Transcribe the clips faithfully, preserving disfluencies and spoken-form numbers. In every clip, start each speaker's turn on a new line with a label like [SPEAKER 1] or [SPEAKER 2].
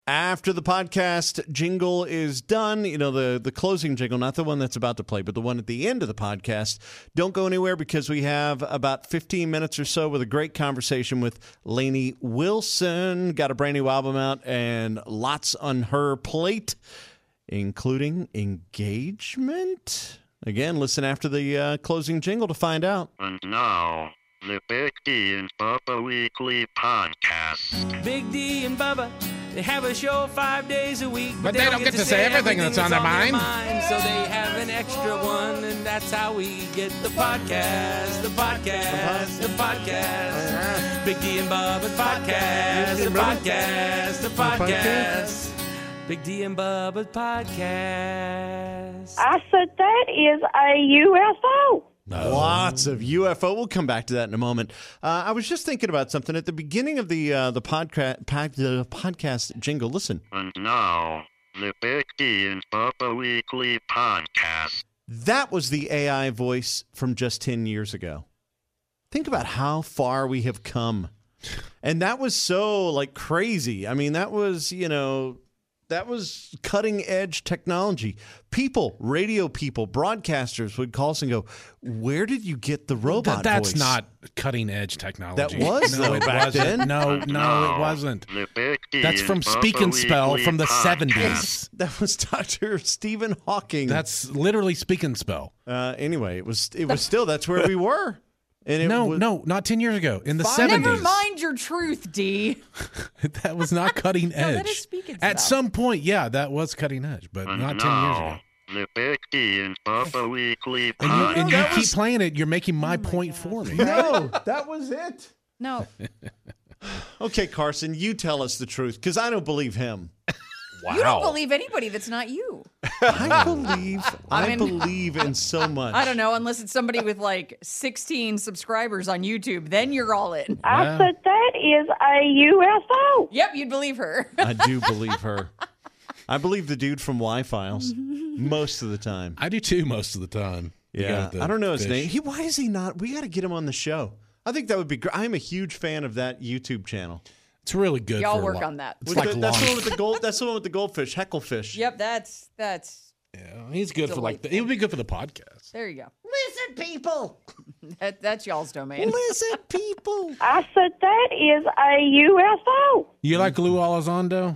[SPEAKER 1] After the podcast jingle is done, you know, the, the closing jingle, not the one that's about to play, but the one at the end of the podcast, don't go anywhere because we have about fifteen minutes or so with a great conversation with Lainey Wilson. Got a brand new album out and lots on her plate, including engagement. Again, listen after the uh, closing jingle to find out.
[SPEAKER 2] And now, the Big D and Bubba Weekly Podcast.
[SPEAKER 3] Big D and Bubba, they have a show five days a week.
[SPEAKER 4] But they don't get to say everything that's on their mind.
[SPEAKER 3] So they have an extra one, and that's how we get the podcast, the podcast, the podcast. Big D and Bubba's podcast, the podcast, the podcast. Big D and Bubba's podcast.
[SPEAKER 5] I said that is a U F O.
[SPEAKER 1] No. Lots of U F O. We'll come back to that in a moment. Uh, I was just thinking about something at the beginning of the uh, the podcast pod, the podcast jingle. Listen.
[SPEAKER 2] And now, the Big D and Bubba Weekly Podcast.
[SPEAKER 1] That was the A I voice from just ten years ago. Think about how far we have come. And that was so, like, crazy. I mean, that was, you know... That was cutting-edge technology. People, radio people, broadcasters would call us and go, where did you get the robot
[SPEAKER 4] Th- that's
[SPEAKER 1] voice?
[SPEAKER 4] not cutting-edge technology.
[SPEAKER 1] That was,
[SPEAKER 4] no,
[SPEAKER 1] though,
[SPEAKER 4] it
[SPEAKER 1] back
[SPEAKER 4] wasn't.
[SPEAKER 1] then.
[SPEAKER 4] No, no, it wasn't. That's from Speak and Spell from the seventies.
[SPEAKER 1] That was Doctor Stephen Hawking.
[SPEAKER 4] That's literally Speak and Spell.
[SPEAKER 1] Uh, anyway, it was it was still, that's where we were. And it
[SPEAKER 4] no,
[SPEAKER 1] was,
[SPEAKER 4] no, not ten years ago. In the
[SPEAKER 6] Fine.
[SPEAKER 4] seventies.
[SPEAKER 6] Never mind your truth, D.
[SPEAKER 4] That was not cutting edge.
[SPEAKER 6] No, that is Speak and
[SPEAKER 4] At
[SPEAKER 6] Spell.
[SPEAKER 4] some point, yeah, that was cutting edge, but
[SPEAKER 2] And
[SPEAKER 4] not ten years ago.
[SPEAKER 2] now, the Big D and Bubba Weekly
[SPEAKER 4] And you, and you
[SPEAKER 2] Podcast.
[SPEAKER 4] keep playing it, you're making my
[SPEAKER 6] Oh my
[SPEAKER 4] point
[SPEAKER 6] gosh.
[SPEAKER 4] for me.
[SPEAKER 1] No, that was it.
[SPEAKER 6] No.
[SPEAKER 1] Okay, Carson, you tell us the truth, because I don't believe him.
[SPEAKER 7] Wow.
[SPEAKER 6] You don't believe anybody that's not you.
[SPEAKER 1] I believe, I,
[SPEAKER 6] I mean-
[SPEAKER 1] believe in so much.
[SPEAKER 6] I don't know, unless it's somebody with like sixteen subscribers on YouTube. Then you're all in.
[SPEAKER 5] I
[SPEAKER 4] Yeah.
[SPEAKER 5] said that is a U F O.
[SPEAKER 6] Yep, you'd believe her.
[SPEAKER 1] I do believe her. I believe the dude from Y-Files most of the time.
[SPEAKER 4] I do too most of the time. The guy
[SPEAKER 1] Yeah,
[SPEAKER 4] with the
[SPEAKER 1] I don't know his
[SPEAKER 4] fish.
[SPEAKER 1] name. He, why is he not? We got to get him on the show. I think that would be great. I'm a huge fan of that YouTube channel.
[SPEAKER 4] It's really good.
[SPEAKER 6] Y'all
[SPEAKER 4] for a
[SPEAKER 6] work
[SPEAKER 4] lot.
[SPEAKER 6] on that.
[SPEAKER 4] It's
[SPEAKER 1] With
[SPEAKER 4] like
[SPEAKER 1] the- that's the
[SPEAKER 4] long.
[SPEAKER 1] one with the gold. That's the one with the goldfish, Hecklefish.
[SPEAKER 6] Yep, that's that's.
[SPEAKER 4] Yeah, he's good for like. The, he would be good for the podcast.
[SPEAKER 6] There you go.
[SPEAKER 1] Listen, people.
[SPEAKER 6] That, that's y'all's domain.
[SPEAKER 1] Listen, people.
[SPEAKER 5] I said that is a U F O.
[SPEAKER 4] You like Lou Elizondo?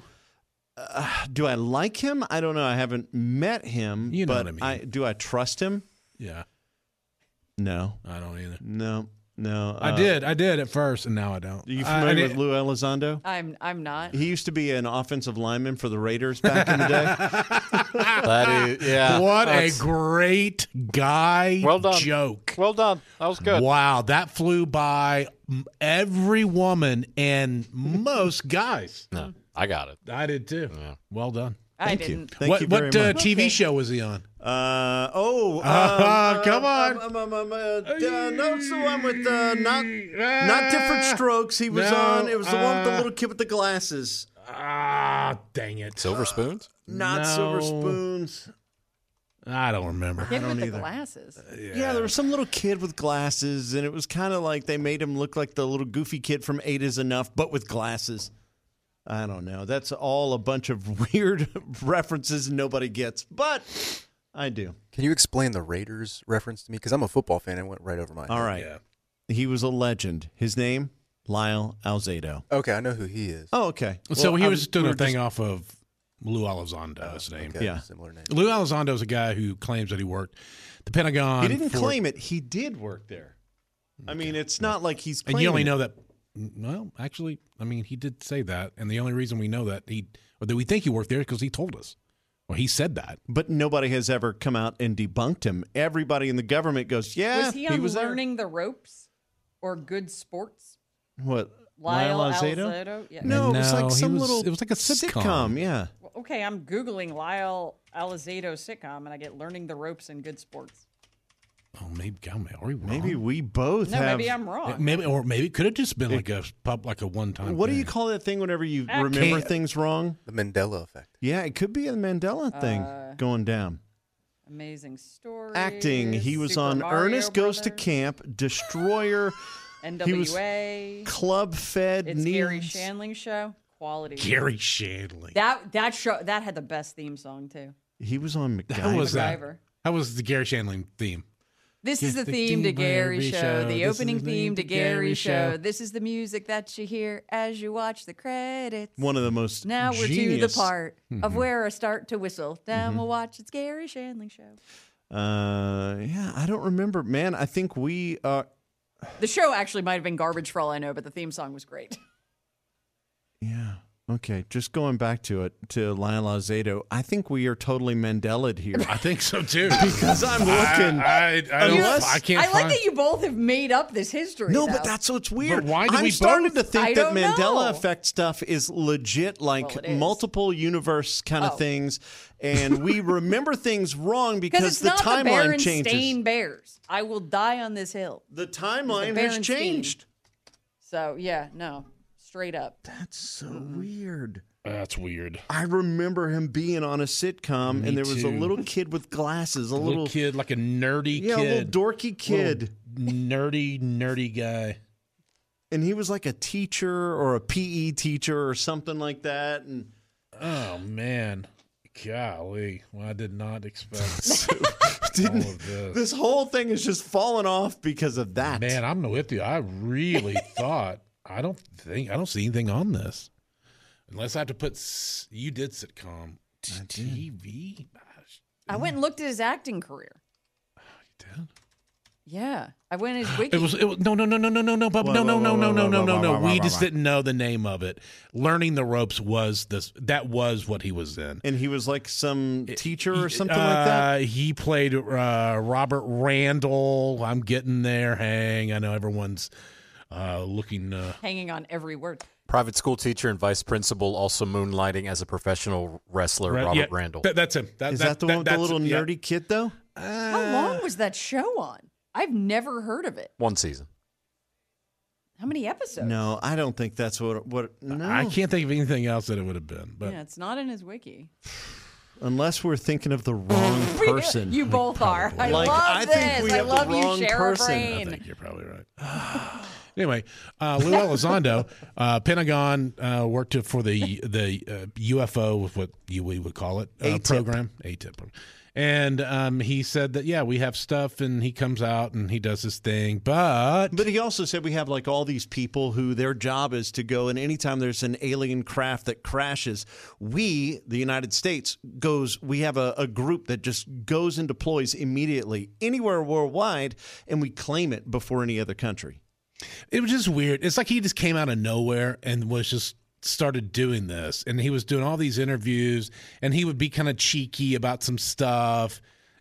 [SPEAKER 1] Do I like him? I don't know. I haven't met him.
[SPEAKER 4] You know
[SPEAKER 1] but
[SPEAKER 4] what I mean.
[SPEAKER 1] do I trust him?
[SPEAKER 4] Yeah,
[SPEAKER 1] No.
[SPEAKER 4] I don't either.
[SPEAKER 1] No. No.
[SPEAKER 4] I
[SPEAKER 1] uh,
[SPEAKER 4] did. I did at first, and now I don't.
[SPEAKER 1] Are you
[SPEAKER 4] I- I
[SPEAKER 1] familiar
[SPEAKER 4] did-
[SPEAKER 1] with Lou Elizondo?
[SPEAKER 6] I'm I'm not.
[SPEAKER 1] He used to be an offensive lineman for the Raiders back in the day.
[SPEAKER 7] That is, yeah.
[SPEAKER 4] What a
[SPEAKER 7] that's-
[SPEAKER 4] great guy!
[SPEAKER 7] Well done.
[SPEAKER 4] Joke.
[SPEAKER 7] Well done. That was good.
[SPEAKER 4] Wow, that flew by m- every woman and most guys.
[SPEAKER 7] No, I got it.
[SPEAKER 4] I did too.
[SPEAKER 7] Yeah.
[SPEAKER 4] Well done.
[SPEAKER 6] I
[SPEAKER 1] Thank you.
[SPEAKER 6] didn't.
[SPEAKER 1] Thank
[SPEAKER 4] what
[SPEAKER 1] you very
[SPEAKER 4] what uh,
[SPEAKER 1] much.
[SPEAKER 4] T V show was he on?
[SPEAKER 1] Uh, oh, um,
[SPEAKER 4] Uh, come
[SPEAKER 1] uh,
[SPEAKER 4] on.
[SPEAKER 1] Um, um, um, uh, uh, no, it's the one with uh, not not different strokes. He was
[SPEAKER 4] No,
[SPEAKER 1] on. It was the one with the
[SPEAKER 4] uh,
[SPEAKER 1] little kid with the glasses.
[SPEAKER 4] Ah, dang it!
[SPEAKER 7] Silver spoons?
[SPEAKER 1] Not
[SPEAKER 4] no.
[SPEAKER 1] silver spoons.
[SPEAKER 4] I don't remember.
[SPEAKER 6] Kid
[SPEAKER 1] don't
[SPEAKER 6] with the
[SPEAKER 1] either.
[SPEAKER 6] glasses.
[SPEAKER 1] Yeah. there was some little kid with glasses, and it was kind of like they made him look like the little goofy kid from Eight Is Enough, but with glasses. I don't know. That's all a bunch of weird references nobody gets, but I do.
[SPEAKER 8] Can you explain the Raiders reference to me? Because I'm a football fan and went right over my head.
[SPEAKER 1] All right.
[SPEAKER 4] Yeah.
[SPEAKER 1] He was a legend. His name, Lyle Alzado.
[SPEAKER 8] Okay, I know who he is.
[SPEAKER 1] Oh, okay.
[SPEAKER 4] So
[SPEAKER 1] Well,
[SPEAKER 4] he
[SPEAKER 1] I
[SPEAKER 4] was doing
[SPEAKER 1] we
[SPEAKER 4] a
[SPEAKER 1] were
[SPEAKER 4] thing
[SPEAKER 1] just-
[SPEAKER 4] off of Lou Elizondo, his name.
[SPEAKER 8] Okay,
[SPEAKER 1] Yeah.
[SPEAKER 8] similar name.
[SPEAKER 4] Lou Elizondo is a guy who claims that he worked the Pentagon.
[SPEAKER 1] He didn't
[SPEAKER 4] for-
[SPEAKER 1] claim it. He did work there. I mean, it's not like he's
[SPEAKER 4] And
[SPEAKER 1] claiming
[SPEAKER 4] you only
[SPEAKER 1] it.
[SPEAKER 4] know that. Well, actually, I mean, he did say that, and the only reason we know that he or that we think he worked there is because he told us. Well, he said that.
[SPEAKER 1] But nobody has ever come out and debunked him. Everybody in the government goes, yeah,
[SPEAKER 6] Was he on
[SPEAKER 1] was there."
[SPEAKER 6] Learning the Ropes or Good Sports?
[SPEAKER 1] What?
[SPEAKER 6] Lyle
[SPEAKER 1] Alzado?
[SPEAKER 6] Alzado? Yeah.
[SPEAKER 1] No, it was
[SPEAKER 4] No,
[SPEAKER 1] like
[SPEAKER 4] he
[SPEAKER 1] some
[SPEAKER 4] was-
[SPEAKER 1] little
[SPEAKER 4] it was like a sitcom.
[SPEAKER 1] Yeah.
[SPEAKER 6] Well, okay, I'm Googling Lyle Alzado sitcom, and I get Learning the Ropes and Good Sports.
[SPEAKER 4] Oh, maybe, God, are we wrong?
[SPEAKER 1] Maybe we both
[SPEAKER 6] No,
[SPEAKER 1] have.
[SPEAKER 6] maybe I'm wrong.
[SPEAKER 4] Maybe, or maybe it could have just been like a pub, like a one-time.
[SPEAKER 1] What do
[SPEAKER 4] thing.
[SPEAKER 1] you call that thing whenever you
[SPEAKER 6] I
[SPEAKER 1] remember
[SPEAKER 4] can't-
[SPEAKER 1] things wrong?
[SPEAKER 8] The Mandela effect.
[SPEAKER 1] Yeah, it could be a Mandela thing
[SPEAKER 6] Uh,
[SPEAKER 1] going down.
[SPEAKER 6] Amazing story.
[SPEAKER 1] Acting. He was
[SPEAKER 6] Super
[SPEAKER 1] on
[SPEAKER 6] Mario
[SPEAKER 1] Ernest Goes to
[SPEAKER 6] Brothers,
[SPEAKER 1] Camp, Destroyer,
[SPEAKER 6] N
[SPEAKER 1] he was
[SPEAKER 6] W A.
[SPEAKER 1] Club Fed
[SPEAKER 6] It's Gary
[SPEAKER 1] News,
[SPEAKER 6] Shandling show. quality.
[SPEAKER 4] Gary Shandling.
[SPEAKER 6] That that show that had the best theme song too.
[SPEAKER 1] He was on MacGyver.
[SPEAKER 4] How was that?
[SPEAKER 6] MacGyver.
[SPEAKER 4] How was the Gary Shandling theme?
[SPEAKER 6] This
[SPEAKER 4] Get
[SPEAKER 6] is the
[SPEAKER 4] the
[SPEAKER 6] theme to
[SPEAKER 4] theme,
[SPEAKER 6] Gary
[SPEAKER 4] Gary
[SPEAKER 6] Show,
[SPEAKER 4] Show.
[SPEAKER 6] the
[SPEAKER 4] This is
[SPEAKER 6] opening
[SPEAKER 4] the
[SPEAKER 6] theme to
[SPEAKER 4] theme to Gary
[SPEAKER 6] Gary Show.
[SPEAKER 4] Show.
[SPEAKER 6] This is the music that you hear as you watch the credits.
[SPEAKER 1] One of the most
[SPEAKER 6] Now we're
[SPEAKER 1] genius.
[SPEAKER 6] to the part
[SPEAKER 4] Mm-hmm.
[SPEAKER 6] of where I start to whistle. Now we'll watch it's Gary Shandling Show.
[SPEAKER 1] Uh, yeah, I don't remember. Man, I think we uh
[SPEAKER 6] The show actually might have been garbage for all I know, but the theme song was great.
[SPEAKER 1] Yeah. Okay. Just going back to it, to Lyle Alzado, I think we are totally Mandela here.
[SPEAKER 4] I think so too.
[SPEAKER 1] Because I'm looking.
[SPEAKER 4] I, I, I, don't,
[SPEAKER 1] Unless-
[SPEAKER 4] I can't
[SPEAKER 6] I like
[SPEAKER 4] find.
[SPEAKER 6] that you both have made up this history.
[SPEAKER 1] No,
[SPEAKER 6] though.
[SPEAKER 1] but that's what's weird.
[SPEAKER 4] But why do
[SPEAKER 1] I'm
[SPEAKER 4] we
[SPEAKER 1] starting
[SPEAKER 4] both?
[SPEAKER 1] to think
[SPEAKER 6] I
[SPEAKER 1] that
[SPEAKER 6] don't
[SPEAKER 1] Mandela
[SPEAKER 6] know.
[SPEAKER 1] effect stuff is legit, like
[SPEAKER 6] Well, it is.
[SPEAKER 1] multiple universe kind of
[SPEAKER 6] Oh.
[SPEAKER 1] things, and we remember things wrong
[SPEAKER 6] because
[SPEAKER 1] because
[SPEAKER 6] it's
[SPEAKER 1] the
[SPEAKER 6] not the
[SPEAKER 1] timeline changes.
[SPEAKER 6] Berenstain Bears. I will die on this hill.
[SPEAKER 1] The timeline has
[SPEAKER 6] Berenstain.
[SPEAKER 1] changed.
[SPEAKER 6] So yeah, no, straight up.
[SPEAKER 1] That's so weird.
[SPEAKER 4] That's weird.
[SPEAKER 1] I remember him being on a sitcom,
[SPEAKER 4] Me
[SPEAKER 1] and there was a
[SPEAKER 4] too.
[SPEAKER 1] little kid with glasses, a
[SPEAKER 4] A
[SPEAKER 1] little,
[SPEAKER 4] little kid, like a nerdy
[SPEAKER 1] yeah,
[SPEAKER 4] kid,
[SPEAKER 1] a little dorky kid.
[SPEAKER 4] Little nerdy, nerdy guy.
[SPEAKER 1] And he was like a teacher or a P E teacher or something like that. And
[SPEAKER 4] Oh man, golly! Well, I did not expect
[SPEAKER 1] didn't
[SPEAKER 4] all of this.
[SPEAKER 1] this whole thing is just falling off because of that.
[SPEAKER 4] Man, I'm with you. I really thought. I don't think I don't see anything on this, unless I have to put. s- You did sitcom T V. Gosh,
[SPEAKER 6] I went and looked at his acting career.
[SPEAKER 4] you did.
[SPEAKER 6] Yeah, I went in his wiki.
[SPEAKER 4] It was, it was no no no no no no no Bubba,
[SPEAKER 1] Whoa,
[SPEAKER 4] no
[SPEAKER 1] whoa,
[SPEAKER 4] no no
[SPEAKER 1] whoa,
[SPEAKER 4] no
[SPEAKER 1] whoa,
[SPEAKER 4] no
[SPEAKER 1] whoa,
[SPEAKER 4] no
[SPEAKER 1] whoa,
[SPEAKER 4] no
[SPEAKER 1] whoa,
[SPEAKER 4] no.
[SPEAKER 1] whoa,
[SPEAKER 4] We
[SPEAKER 1] whoa,
[SPEAKER 4] just
[SPEAKER 1] whoa.
[SPEAKER 4] didn't know the name of it. Learning the ropes was this. That was what he was in.
[SPEAKER 1] And he was like some teacher or something like that.
[SPEAKER 4] Uh, he played uh, Robert Randall. I'm getting there. Hang, I know everyone's uh, looking. Uh,
[SPEAKER 6] hanging on every word.
[SPEAKER 7] Private school teacher and vice principal, also moonlighting as a professional wrestler,
[SPEAKER 4] Ra-
[SPEAKER 7] Robert
[SPEAKER 4] yeah,
[SPEAKER 7] Randall.
[SPEAKER 4] that- that's him. That,
[SPEAKER 1] Is that, the one with the
[SPEAKER 4] that's-
[SPEAKER 1] little
[SPEAKER 4] yeah.
[SPEAKER 1] nerdy kid, though?
[SPEAKER 6] How long was that show on? I've never heard of it.
[SPEAKER 7] One season.
[SPEAKER 6] How many episodes?
[SPEAKER 1] No, I don't think that's what. What? No,
[SPEAKER 4] I can't think of anything else that it would have been. But
[SPEAKER 6] Yeah, it's not in his wiki.
[SPEAKER 1] Unless we're thinking of the wrong person.
[SPEAKER 6] You both are. I
[SPEAKER 1] Like,
[SPEAKER 6] love
[SPEAKER 1] I
[SPEAKER 6] this.
[SPEAKER 1] think we
[SPEAKER 6] I
[SPEAKER 1] have the
[SPEAKER 6] love
[SPEAKER 1] wrong
[SPEAKER 6] you, share
[SPEAKER 1] person.
[SPEAKER 6] a
[SPEAKER 1] I
[SPEAKER 4] I
[SPEAKER 6] brain.
[SPEAKER 4] think you're probably right. Anyway, uh, Lou Elizondo, uh, Pentagon uh, worked for the the uh, U F O, what you we would call it, uh,
[SPEAKER 1] A T I P.
[SPEAKER 4] program, A T I P. And um, he said that, yeah, we have stuff, and he comes out and he does his thing, but,
[SPEAKER 1] But he also said we have like all these people who their job is to go, and anytime there's an alien craft that crashes, we, the United States, goes. We have a, a group that just goes and deploys immediately anywhere worldwide, and we claim it before any other country.
[SPEAKER 4] it was just weird. It's like he just came out of nowhere and was just started doing this, and he was doing all these interviews, and he would be kind of cheeky about some stuff.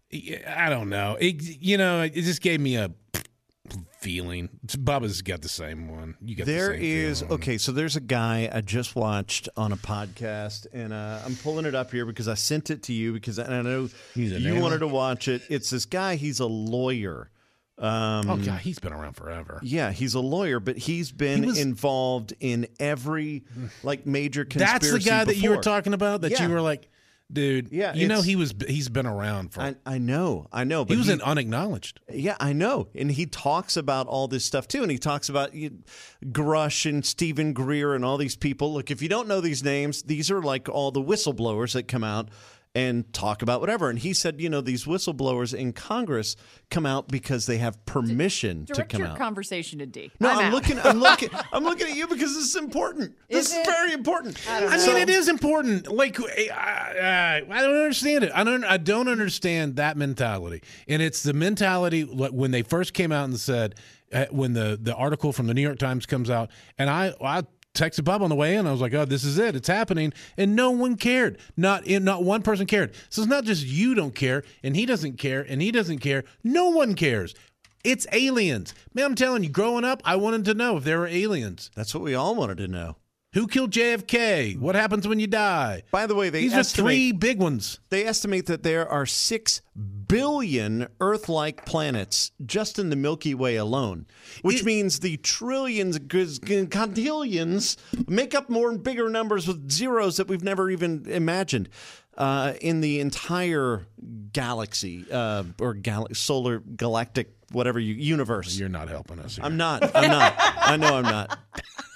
[SPEAKER 4] I don't know. It, you know, it just gave me a feeling. Bubba's got the same one. You got
[SPEAKER 1] There
[SPEAKER 4] the same
[SPEAKER 1] is
[SPEAKER 4] feeling.
[SPEAKER 1] okay. So there's a guy I just watched on a podcast, and uh, I'm pulling it up here because I sent it to you because and I know
[SPEAKER 4] He's a
[SPEAKER 1] you
[SPEAKER 4] neighbor?
[SPEAKER 1] wanted to watch it. It's this guy. He's a lawyer. Um,
[SPEAKER 4] Oh god, he's been around forever.
[SPEAKER 1] Yeah, he's a lawyer, but he's been
[SPEAKER 4] He was-
[SPEAKER 1] involved in every like major conspiracy.
[SPEAKER 4] That's the guy that you were
[SPEAKER 1] before.
[SPEAKER 4] talking about. That
[SPEAKER 1] Yeah.
[SPEAKER 4] you were like, dude.
[SPEAKER 1] Yeah,
[SPEAKER 4] you know
[SPEAKER 1] it's-
[SPEAKER 4] he was. He's been around for.
[SPEAKER 1] I, I know, I know, but
[SPEAKER 4] he was an unacknowledged.
[SPEAKER 1] Yeah, I know. And he talks about all this stuff too. And he talks about you, Grush and Stephen Greer and all these people. Look, if you don't know these names, these are like all the whistleblowers that come out and talk about whatever. And he said, you know, these whistleblowers in Congress come out because they have permission to
[SPEAKER 6] Direct
[SPEAKER 1] come
[SPEAKER 6] your
[SPEAKER 1] out.
[SPEAKER 6] conversation to D.
[SPEAKER 1] No,
[SPEAKER 6] I'm,
[SPEAKER 1] I'm,
[SPEAKER 6] out.
[SPEAKER 1] looking. I'm looking. I'm looking at you because this is important.
[SPEAKER 6] Is
[SPEAKER 1] this is
[SPEAKER 6] it?
[SPEAKER 1] very important.
[SPEAKER 6] I don't
[SPEAKER 4] I
[SPEAKER 6] know.
[SPEAKER 4] mean, it is important. Like, I, I, I don't understand it. I don't. I don't understand that mentality. And it's the mentality like when they first came out and said, uh, when the the article from the New York Times comes out, and I I texted Bob on the way in. I was like, oh, this is it. It's happening, and no one cared. Not in. Not one person cared. So it's not just you don't care, and he doesn't care, and he doesn't care. No one cares. It's aliens. Man, I'm telling you, growing up, I wanted to know if there were aliens.
[SPEAKER 1] That's what we all wanted to know.
[SPEAKER 4] Who killed J F K? What happens when you die?
[SPEAKER 1] By the way, they
[SPEAKER 4] These
[SPEAKER 1] estimate
[SPEAKER 4] are three big ones.
[SPEAKER 1] they estimate that there are six billion Earth-like planets just in the Milky Way alone, which
[SPEAKER 4] It-
[SPEAKER 1] means the trillions, quintillions make up more and bigger numbers with zeros that we've never even imagined uh, in the entire galaxy uh, or gal- solar galactic whatever you universe.
[SPEAKER 4] You're not helping us here.
[SPEAKER 1] I'm not. I'm not. I know I'm not.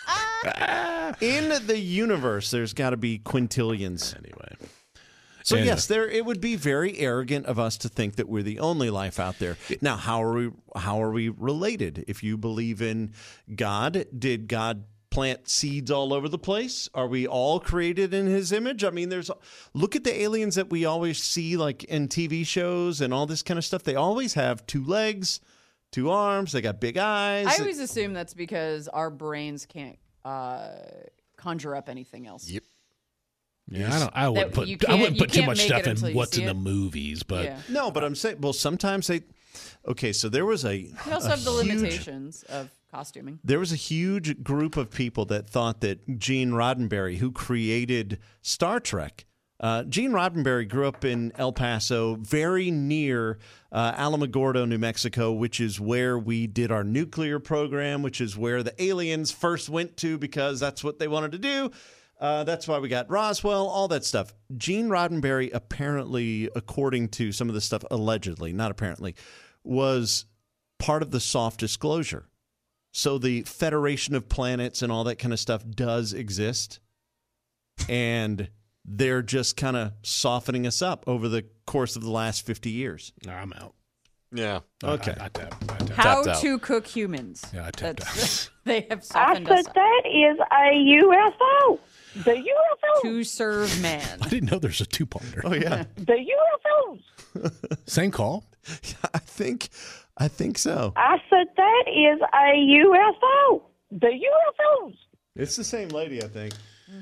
[SPEAKER 1] In the universe, there's got to be quintillions.
[SPEAKER 4] Anyway.
[SPEAKER 1] So
[SPEAKER 4] Anyway.
[SPEAKER 1] yes, there it would be very arrogant of us to think that we're the only life out there. Now, how are we how are we related? If you believe in God, did God plant seeds all over the place? Are we all created in his image? I mean, there's look at the aliens that we always see like in T V shows and all this kind of stuff. They always have two legs, two arms, they got big eyes.
[SPEAKER 6] I always assume that's because our brains can't uh, conjure up anything else.
[SPEAKER 7] Yep.
[SPEAKER 4] Yeah, I don't. I wouldn't
[SPEAKER 6] That
[SPEAKER 4] put.
[SPEAKER 6] you
[SPEAKER 4] I
[SPEAKER 6] can't-
[SPEAKER 4] wouldn't
[SPEAKER 6] you
[SPEAKER 4] put too
[SPEAKER 6] can't
[SPEAKER 4] much
[SPEAKER 6] make
[SPEAKER 4] stuff
[SPEAKER 6] it until
[SPEAKER 4] in
[SPEAKER 6] you
[SPEAKER 4] what's
[SPEAKER 6] see
[SPEAKER 4] in the
[SPEAKER 6] it.
[SPEAKER 4] movies, but
[SPEAKER 6] Yeah.
[SPEAKER 1] No, but I'm saying well sometimes they okay, so there was a
[SPEAKER 6] You also
[SPEAKER 1] a
[SPEAKER 6] have the
[SPEAKER 1] huge-
[SPEAKER 6] limitations of costuming.
[SPEAKER 1] There was a huge group of people that thought that Gene Roddenberry, who created Star Trek, uh, Gene Roddenberry grew up in El Paso, very near uh, Alamogordo, New Mexico, which is where we did our nuclear program, which is where the aliens first went to because that's what they wanted to do. Uh, that's why we got Roswell, all that stuff. Gene Roddenberry apparently, according to some of the stuff, allegedly, not apparently, was part of the soft disclosure. So the Federation of Planets and all that kind of stuff does exist. And they're just kind of softening us up over the course of the last fifty years.
[SPEAKER 4] I'm out.
[SPEAKER 7] Yeah.
[SPEAKER 1] Okay.
[SPEAKER 4] I, I, I tapped, I tapped.
[SPEAKER 6] How
[SPEAKER 7] Tapped out.
[SPEAKER 6] to cook humans.
[SPEAKER 4] Yeah, I tapped
[SPEAKER 6] That's- They have
[SPEAKER 5] I
[SPEAKER 6] softened
[SPEAKER 5] said
[SPEAKER 6] us up.
[SPEAKER 5] that is a U F O. The U F O.
[SPEAKER 6] To serve man.
[SPEAKER 4] I didn't know there's a two-parter.
[SPEAKER 1] Oh, yeah.
[SPEAKER 5] The U F Os.
[SPEAKER 4] Same call.
[SPEAKER 1] I think I think so.
[SPEAKER 5] I said that is a U F O. The U F Os.
[SPEAKER 1] It's the same lady, I think.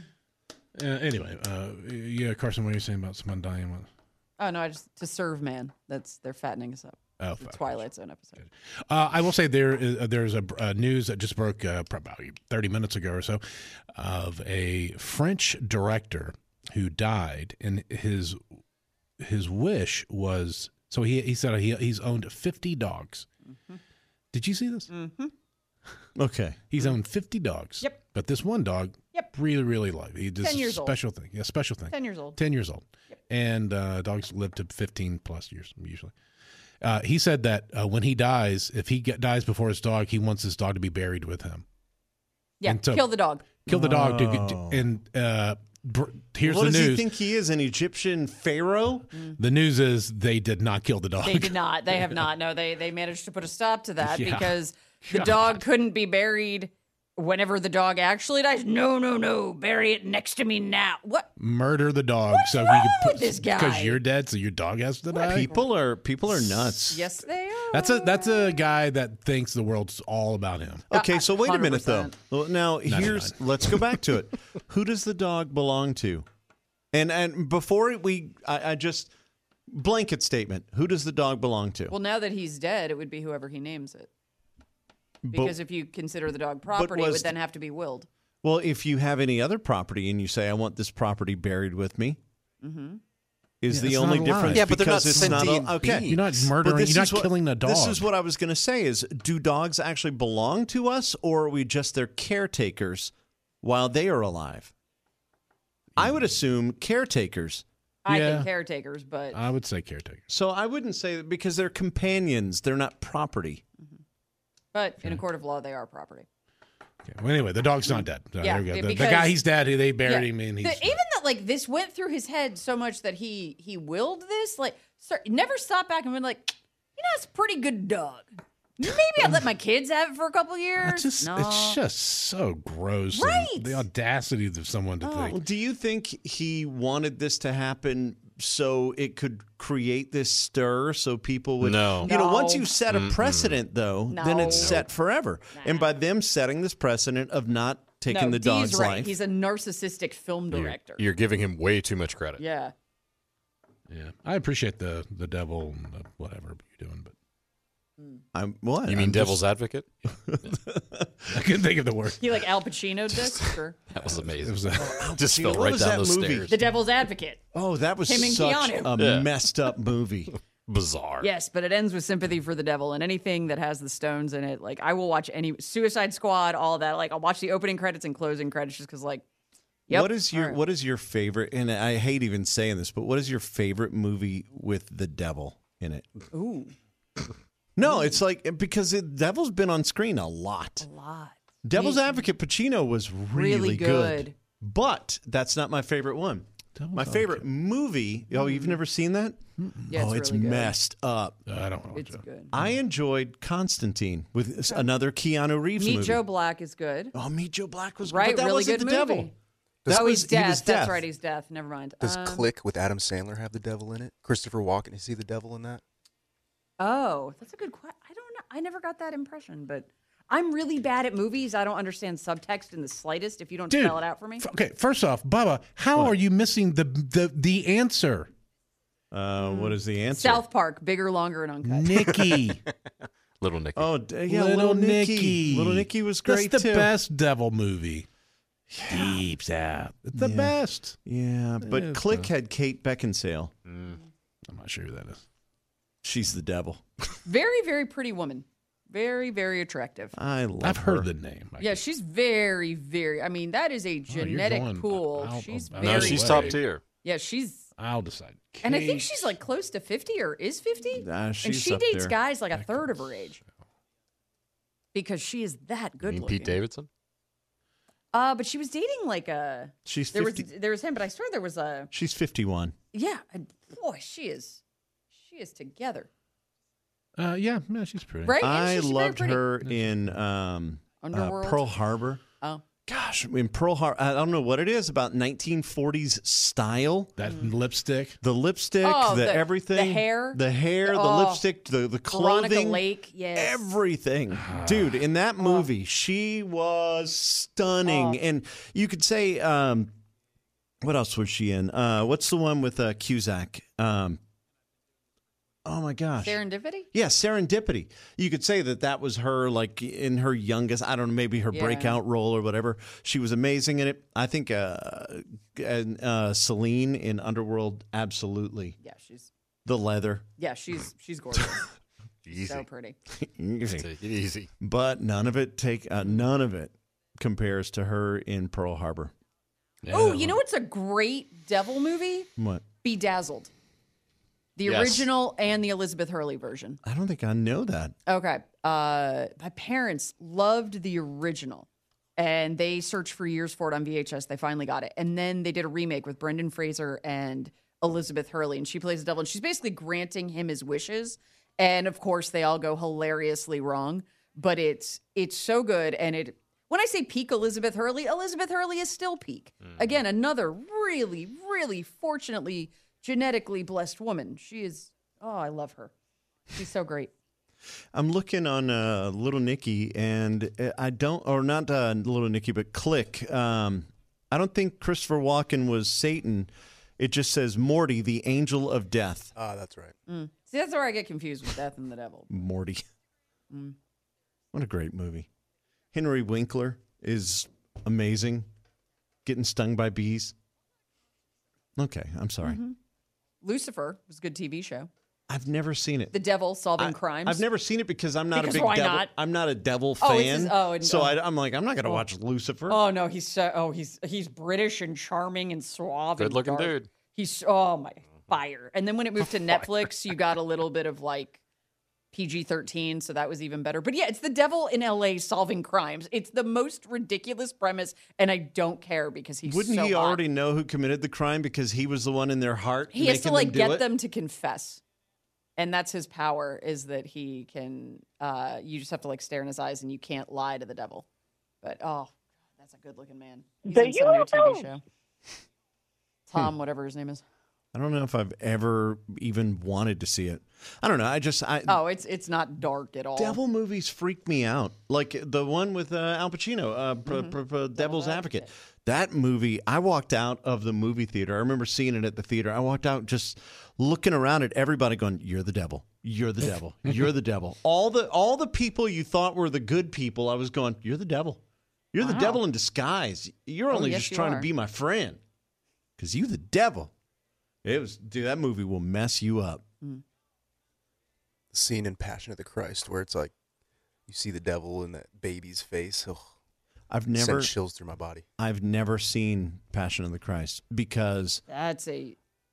[SPEAKER 4] Uh, anyway, uh, yeah, Carson, what are you saying about someone dying? What?
[SPEAKER 6] Oh no, I just to serve man. That's they're fattening us up.
[SPEAKER 4] Oh,
[SPEAKER 6] The
[SPEAKER 4] fuck.
[SPEAKER 6] Twilight Zone episode.
[SPEAKER 4] Uh, I will say there is uh, there's a uh, news that just broke uh, probably thirty minutes ago or so of a French director who died, and his his wish was so he he said he he's owned fifty dogs.
[SPEAKER 6] Mm-hmm.
[SPEAKER 4] Did you see this?
[SPEAKER 6] Mm-hmm.
[SPEAKER 1] Okay.
[SPEAKER 4] He's owned fifty dogs.
[SPEAKER 6] Yep.
[SPEAKER 4] But this one dog,
[SPEAKER 6] Yep.
[SPEAKER 4] really really loved. He did
[SPEAKER 6] ten
[SPEAKER 4] a
[SPEAKER 6] years old.
[SPEAKER 4] special thing. Yeah, special thing.
[SPEAKER 6] Ten years old.
[SPEAKER 4] ten years old.
[SPEAKER 6] Yep.
[SPEAKER 4] And uh, dogs live to fifteen plus years usually. Uh, he said that uh, when he dies, if he get, dies before his dog, he wants his dog to be buried with him.
[SPEAKER 6] Yeah,
[SPEAKER 4] And so-
[SPEAKER 6] kill the dog.
[SPEAKER 4] Kill the dog. To,
[SPEAKER 1] Oh.
[SPEAKER 4] and uh, br- here's
[SPEAKER 1] What
[SPEAKER 4] the
[SPEAKER 1] does
[SPEAKER 4] news.
[SPEAKER 1] he think he is? An Egyptian pharaoh?
[SPEAKER 4] The news is they did not kill the dog.
[SPEAKER 6] They did not. They have not. No, they they managed to put a stop to that
[SPEAKER 4] Yeah.
[SPEAKER 6] because the
[SPEAKER 4] God.
[SPEAKER 6] dog couldn't be buried whenever the dog actually dies. No, no, no. Bury it next to me now. What?
[SPEAKER 4] Murder the dog.
[SPEAKER 6] What's
[SPEAKER 4] so
[SPEAKER 6] wrong
[SPEAKER 4] we could put
[SPEAKER 6] with this guy?
[SPEAKER 4] because you're dead, so your dog has to die.
[SPEAKER 1] People are people are nuts.
[SPEAKER 6] Yes, they are.
[SPEAKER 4] That's a that's a guy that thinks the world's all about him.
[SPEAKER 1] Okay, so wait a minute though.
[SPEAKER 6] one hundred percent.
[SPEAKER 1] Well, now here's
[SPEAKER 4] ninety-nine.
[SPEAKER 1] let's go back to it. Who does the dog belong to? And and before we, I, I just blanket statement. Who does the dog belong to?
[SPEAKER 6] Well, now that he's dead, it would be whoever he names it.
[SPEAKER 1] But-
[SPEAKER 6] Because if you consider the dog property, it
[SPEAKER 1] was-
[SPEAKER 6] would then have to be willed.
[SPEAKER 1] well, if you have any other property and you say I want this property buried with me,
[SPEAKER 6] Mm-hmm.
[SPEAKER 1] is
[SPEAKER 4] Yeah,
[SPEAKER 1] the
[SPEAKER 4] it's
[SPEAKER 1] only
[SPEAKER 4] not alive.
[SPEAKER 1] difference
[SPEAKER 7] Yeah, but they're
[SPEAKER 1] because
[SPEAKER 7] not
[SPEAKER 1] it's not
[SPEAKER 7] sentient
[SPEAKER 1] a, okay.
[SPEAKER 7] beings.
[SPEAKER 4] You're not
[SPEAKER 1] But
[SPEAKER 4] murdering.
[SPEAKER 1] this
[SPEAKER 4] You're
[SPEAKER 1] is
[SPEAKER 4] not
[SPEAKER 1] what-
[SPEAKER 4] killing the dog.
[SPEAKER 1] This is what I was going to say: is do dogs actually belong to us, or are we just their caretakers while they are alive? I would assume caretakers.
[SPEAKER 6] I
[SPEAKER 4] Yeah.
[SPEAKER 6] think caretakers, but
[SPEAKER 4] I would say caretaker.
[SPEAKER 1] So I wouldn't say that because they're companions; they're not property.
[SPEAKER 6] but in a court of law, they are property.
[SPEAKER 4] Okay. Well, anyway, the dog's not dead. So
[SPEAKER 6] Yeah,
[SPEAKER 4] there we go. The, the
[SPEAKER 6] because-
[SPEAKER 4] guy, he's dead. They buried
[SPEAKER 6] Yeah.
[SPEAKER 4] him, and he's
[SPEAKER 6] The- even that, like this went through his head so much that he he willed this. Like, sir, never stopped back and been like, you know, it's a pretty good dog. Maybe I'd let my kids have it for a couple years.
[SPEAKER 4] It's just,
[SPEAKER 6] no.
[SPEAKER 4] it's just so gross. and
[SPEAKER 6] Right.
[SPEAKER 4] The audacity of someone to
[SPEAKER 1] Well,
[SPEAKER 4] think.
[SPEAKER 1] do you think he wanted this to happen so it could create this stir so people would
[SPEAKER 7] No.
[SPEAKER 1] you know
[SPEAKER 6] No.
[SPEAKER 1] once you set a precedent though then it's
[SPEAKER 6] No.
[SPEAKER 1] set forever and by them setting this precedent of not taking
[SPEAKER 6] no,
[SPEAKER 1] the
[SPEAKER 6] Dee's
[SPEAKER 1] dog's
[SPEAKER 6] right.
[SPEAKER 1] life
[SPEAKER 6] He's a narcissistic film
[SPEAKER 7] You're,
[SPEAKER 6] director.
[SPEAKER 7] you're giving him way too much credit.
[SPEAKER 6] yeah.
[SPEAKER 4] Yeah, I appreciate the the devil and the whatever you're doing, but
[SPEAKER 1] I'm what
[SPEAKER 7] You mean
[SPEAKER 1] I'm
[SPEAKER 7] devil's
[SPEAKER 1] just-
[SPEAKER 7] advocate?
[SPEAKER 4] I couldn't think of the word.
[SPEAKER 6] He like Al Pacino this? Sure.
[SPEAKER 7] That was amazing.
[SPEAKER 4] It was a,
[SPEAKER 7] Just
[SPEAKER 1] Gee,
[SPEAKER 7] fell
[SPEAKER 1] what
[SPEAKER 7] right
[SPEAKER 1] was
[SPEAKER 7] down
[SPEAKER 1] that
[SPEAKER 7] those
[SPEAKER 1] movie?
[SPEAKER 7] stairs.
[SPEAKER 6] The Devil's Advocate.
[SPEAKER 1] oh that was
[SPEAKER 6] Him and
[SPEAKER 1] such
[SPEAKER 6] Keanu.
[SPEAKER 1] a
[SPEAKER 7] Yeah.
[SPEAKER 1] messed up movie.
[SPEAKER 7] Bizarre.
[SPEAKER 6] Yes, but it ends with sympathy for the devil and anything that has the stones in it. Like I will watch any Suicide Squad, all that. Like I'll watch the opening credits and closing credits just because, like, yep.
[SPEAKER 1] What is your
[SPEAKER 6] all right.
[SPEAKER 1] what is your favorite and I hate even saying this but what is your favorite movie with the devil in it?
[SPEAKER 6] Ooh,
[SPEAKER 1] No, it's like because the devil's been on screen a lot.
[SPEAKER 6] a lot.
[SPEAKER 1] Devil's
[SPEAKER 6] He-
[SPEAKER 1] Advocate Pacino was really,
[SPEAKER 6] Really
[SPEAKER 1] good.
[SPEAKER 6] good.
[SPEAKER 1] But that's not my favorite one.
[SPEAKER 4] Devil's
[SPEAKER 1] my favorite movie. Oh, you've never seen that?
[SPEAKER 6] Yeah,
[SPEAKER 1] oh,
[SPEAKER 6] it's
[SPEAKER 1] it's
[SPEAKER 6] really good.
[SPEAKER 1] messed up.
[SPEAKER 4] I don't know.
[SPEAKER 6] It's good.
[SPEAKER 1] I enjoyed Constantine with s- another Keanu Reeves
[SPEAKER 6] Meet
[SPEAKER 1] movie.
[SPEAKER 6] Joe Black is good.
[SPEAKER 1] Oh, Meet Joe Black was
[SPEAKER 6] Right,
[SPEAKER 1] but that
[SPEAKER 6] really
[SPEAKER 1] wasn't
[SPEAKER 6] good
[SPEAKER 1] the
[SPEAKER 6] movie.
[SPEAKER 1] devil.
[SPEAKER 8] Does-
[SPEAKER 1] That
[SPEAKER 6] oh,
[SPEAKER 1] was
[SPEAKER 6] he's death.
[SPEAKER 1] he was
[SPEAKER 6] That's
[SPEAKER 1] death.
[SPEAKER 6] right, he's death. Never mind.
[SPEAKER 8] Does
[SPEAKER 6] Um,
[SPEAKER 8] Click with Adam Sandler have the devil in it? Christopher Walken, is he the devil in that?
[SPEAKER 6] Oh, that's a good question. I don't know. I never got that impression, but I'm really bad at movies. I don't understand subtext in the slightest. If you don't
[SPEAKER 4] Dude,
[SPEAKER 6] spell it out for me,
[SPEAKER 4] F- Okay, first off, Bubba, how are you missing the the the answer?
[SPEAKER 1] Uh, what is the answer?
[SPEAKER 6] South Park, bigger, longer, and uncut.
[SPEAKER 4] Nicky.
[SPEAKER 7] Little Nicky.
[SPEAKER 1] Oh, d- yeah,
[SPEAKER 4] Little
[SPEAKER 1] Little
[SPEAKER 4] Nicky.
[SPEAKER 1] Nicky. Little Nicky was great
[SPEAKER 4] That's the
[SPEAKER 1] too.
[SPEAKER 4] best devil movie. Deep South. It's the
[SPEAKER 1] Yeah.
[SPEAKER 4] best.
[SPEAKER 1] Yeah, but
[SPEAKER 4] Yeah,
[SPEAKER 1] Click
[SPEAKER 4] it's
[SPEAKER 1] had Kate Beckinsale.
[SPEAKER 7] Mm.
[SPEAKER 4] I'm not sure who that is.
[SPEAKER 1] She's the devil.
[SPEAKER 6] Very, very pretty woman. Very, very attractive.
[SPEAKER 1] I love
[SPEAKER 4] I've
[SPEAKER 1] her.
[SPEAKER 4] heard the name. I
[SPEAKER 6] Yeah, she's very, very. I mean, that is a genetic
[SPEAKER 4] going
[SPEAKER 6] pool.
[SPEAKER 4] out-
[SPEAKER 6] she's
[SPEAKER 4] out-
[SPEAKER 6] very.
[SPEAKER 7] No, she's
[SPEAKER 4] way.
[SPEAKER 7] top tier.
[SPEAKER 6] Yeah, she's.
[SPEAKER 4] I'll decide.
[SPEAKER 6] And I think
[SPEAKER 4] Kate-
[SPEAKER 6] she's like close to fifty or is fifty.
[SPEAKER 1] Nah,
[SPEAKER 6] And
[SPEAKER 1] she's
[SPEAKER 6] she
[SPEAKER 1] up
[SPEAKER 6] dates
[SPEAKER 1] there.
[SPEAKER 6] guys like a third of her age. Because she is that
[SPEAKER 7] You
[SPEAKER 6] good
[SPEAKER 7] mean
[SPEAKER 6] looking.
[SPEAKER 7] Pete Davidson?
[SPEAKER 6] Uh, but she was dating like a.
[SPEAKER 1] She's
[SPEAKER 6] There
[SPEAKER 1] fifty.
[SPEAKER 6] was there was him, but I swear there was a.
[SPEAKER 1] She's fifty-one.
[SPEAKER 6] Yeah, and boy, she is, she is together,
[SPEAKER 4] Uh, yeah, yeah, she's pretty.
[SPEAKER 6] right? And
[SPEAKER 1] I
[SPEAKER 6] she's very
[SPEAKER 1] loved
[SPEAKER 6] pretty.
[SPEAKER 1] her in um, uh,
[SPEAKER 6] Underworld?
[SPEAKER 1] Pearl Harbor.
[SPEAKER 6] Oh,
[SPEAKER 1] Gosh, in Pearl Harbor, I don't know what it is about nineteen forties style.
[SPEAKER 4] That lipstick.
[SPEAKER 1] The lipstick,
[SPEAKER 6] Oh,
[SPEAKER 1] the,
[SPEAKER 6] the-
[SPEAKER 1] everything,
[SPEAKER 6] the hair.
[SPEAKER 1] the hair, the
[SPEAKER 6] Oh.
[SPEAKER 1] lipstick, the the
[SPEAKER 6] Veronica
[SPEAKER 1] clothing,
[SPEAKER 6] Lake, yes.
[SPEAKER 1] everything, dude. In that movie, she was stunning,
[SPEAKER 6] Oh.
[SPEAKER 1] and you could say, um, what else was she in? Uh, what's the one with uh, Cusack? Um, oh my gosh,
[SPEAKER 6] Serendipity.
[SPEAKER 1] yeah, Serendipity. You could say that that was her, like in her youngest, I don't know, maybe her
[SPEAKER 6] Yeah.
[SPEAKER 1] breakout role or whatever. She was amazing in it. I think uh, and, uh, Celine in Underworld, absolutely.
[SPEAKER 6] Yeah, she's
[SPEAKER 1] The leather,
[SPEAKER 6] yeah, she's she's gorgeous.
[SPEAKER 7] Easy.
[SPEAKER 6] So pretty.
[SPEAKER 1] easy.
[SPEAKER 7] Take it easy.
[SPEAKER 1] But none of it take uh, none of it compares to her in Pearl Harbor.
[SPEAKER 6] Oh, you know what's a great devil movie?
[SPEAKER 1] What?
[SPEAKER 6] Bedazzled. The
[SPEAKER 7] Yes.
[SPEAKER 6] original and the Elizabeth Hurley version.
[SPEAKER 1] I don't think I know that.
[SPEAKER 6] Okay. Uh, my parents loved the original, and they searched for years for it on V H S. They finally got it, and then they did a remake with Brendan Fraser and Elizabeth Hurley, and she plays the devil, and she's basically granting him his wishes. And of course, they all go hilariously wrong, but it's it's so good, and it. When I say peak Elizabeth Hurley, Elizabeth Hurley is still peak. Again, another really, really fortunately genetically blessed woman. She is. Oh, I love her. She's so great.
[SPEAKER 1] I'm looking on uh, Little Nicky, and uh, I don't, or not uh, Little Nicky, but Click. Um, I don't think Christopher Walken was Satan. It just says Morty, the angel of death.
[SPEAKER 8] Ah, that's right.
[SPEAKER 6] Mm. See, that's where I get confused with Death and the Devil.
[SPEAKER 1] Morty.
[SPEAKER 6] Mm.
[SPEAKER 1] What a great movie. Henry Winkler is amazing. Getting stung by bees. Okay, I'm sorry.
[SPEAKER 6] Mm-hmm. Lucifer was a good T V show.
[SPEAKER 1] I've never seen it.
[SPEAKER 6] The Devil solving
[SPEAKER 1] I,
[SPEAKER 6] crimes.
[SPEAKER 1] I've never seen it because I'm not
[SPEAKER 6] Because
[SPEAKER 1] a big
[SPEAKER 6] why
[SPEAKER 1] devil.
[SPEAKER 6] not?
[SPEAKER 1] I'm not a devil
[SPEAKER 6] Oh, it's
[SPEAKER 1] fan.
[SPEAKER 6] his- oh, and-
[SPEAKER 1] so
[SPEAKER 6] oh.
[SPEAKER 1] I, I'm like, I'm not going to
[SPEAKER 6] Oh.
[SPEAKER 1] watch Lucifer.
[SPEAKER 6] Oh no, he's so. Oh, he's he's British and charming and suave. and
[SPEAKER 7] Good-looking
[SPEAKER 6] dark.
[SPEAKER 7] dude.
[SPEAKER 6] He's oh my fire. And then when it moved to Netflix, you got a little bit of like P G thirteen, so that was even better. But yeah, it's the devil in L A solving crimes. It's the most ridiculous premise, and I don't care because he's
[SPEAKER 1] Wouldn't
[SPEAKER 6] so
[SPEAKER 1] he
[SPEAKER 6] hot.
[SPEAKER 1] already know who committed the crime because he was the one in their heart?
[SPEAKER 6] He has to
[SPEAKER 1] making
[SPEAKER 6] like
[SPEAKER 1] them do
[SPEAKER 6] get
[SPEAKER 1] it?
[SPEAKER 6] them to confess. And that's his power, is that he can uh you just have to like stare in his eyes and you can't lie to the devil. But oh, that's a good looking man. He's
[SPEAKER 5] The
[SPEAKER 6] in some new T
[SPEAKER 5] U F O.
[SPEAKER 6] V show. Tom, whatever his name is.
[SPEAKER 1] I don't know if I've ever even wanted to see it. I don't know. I just I
[SPEAKER 6] Oh, it's it's not dark at all.
[SPEAKER 1] devil movies freak me out. Like the one with uh, Al Pacino, uh, pr-
[SPEAKER 6] Mm-hmm.
[SPEAKER 1] pr- pr- Devil's Advocate. That movie, I walked out of the movie theater. I remember seeing it at the theater. I walked out just looking around at everybody going, "You're the devil. You're the devil. You're the devil." All the all the people you thought were the good people, I was going, "You're the devil. You're the
[SPEAKER 6] Wow.
[SPEAKER 1] devil in disguise. You're
[SPEAKER 6] Oh,
[SPEAKER 1] only
[SPEAKER 6] yes,
[SPEAKER 1] just
[SPEAKER 6] you
[SPEAKER 1] trying
[SPEAKER 6] are.
[SPEAKER 1] to be my friend because you the devil." It was, dude, that movie will mess you up.
[SPEAKER 8] The scene in Passion of the Christ where it's like you see the devil in that baby's face. Ugh,
[SPEAKER 1] I've
[SPEAKER 8] sends
[SPEAKER 1] never
[SPEAKER 8] chills through my body.
[SPEAKER 1] I've never seen Passion of the Christ because
[SPEAKER 6] That's a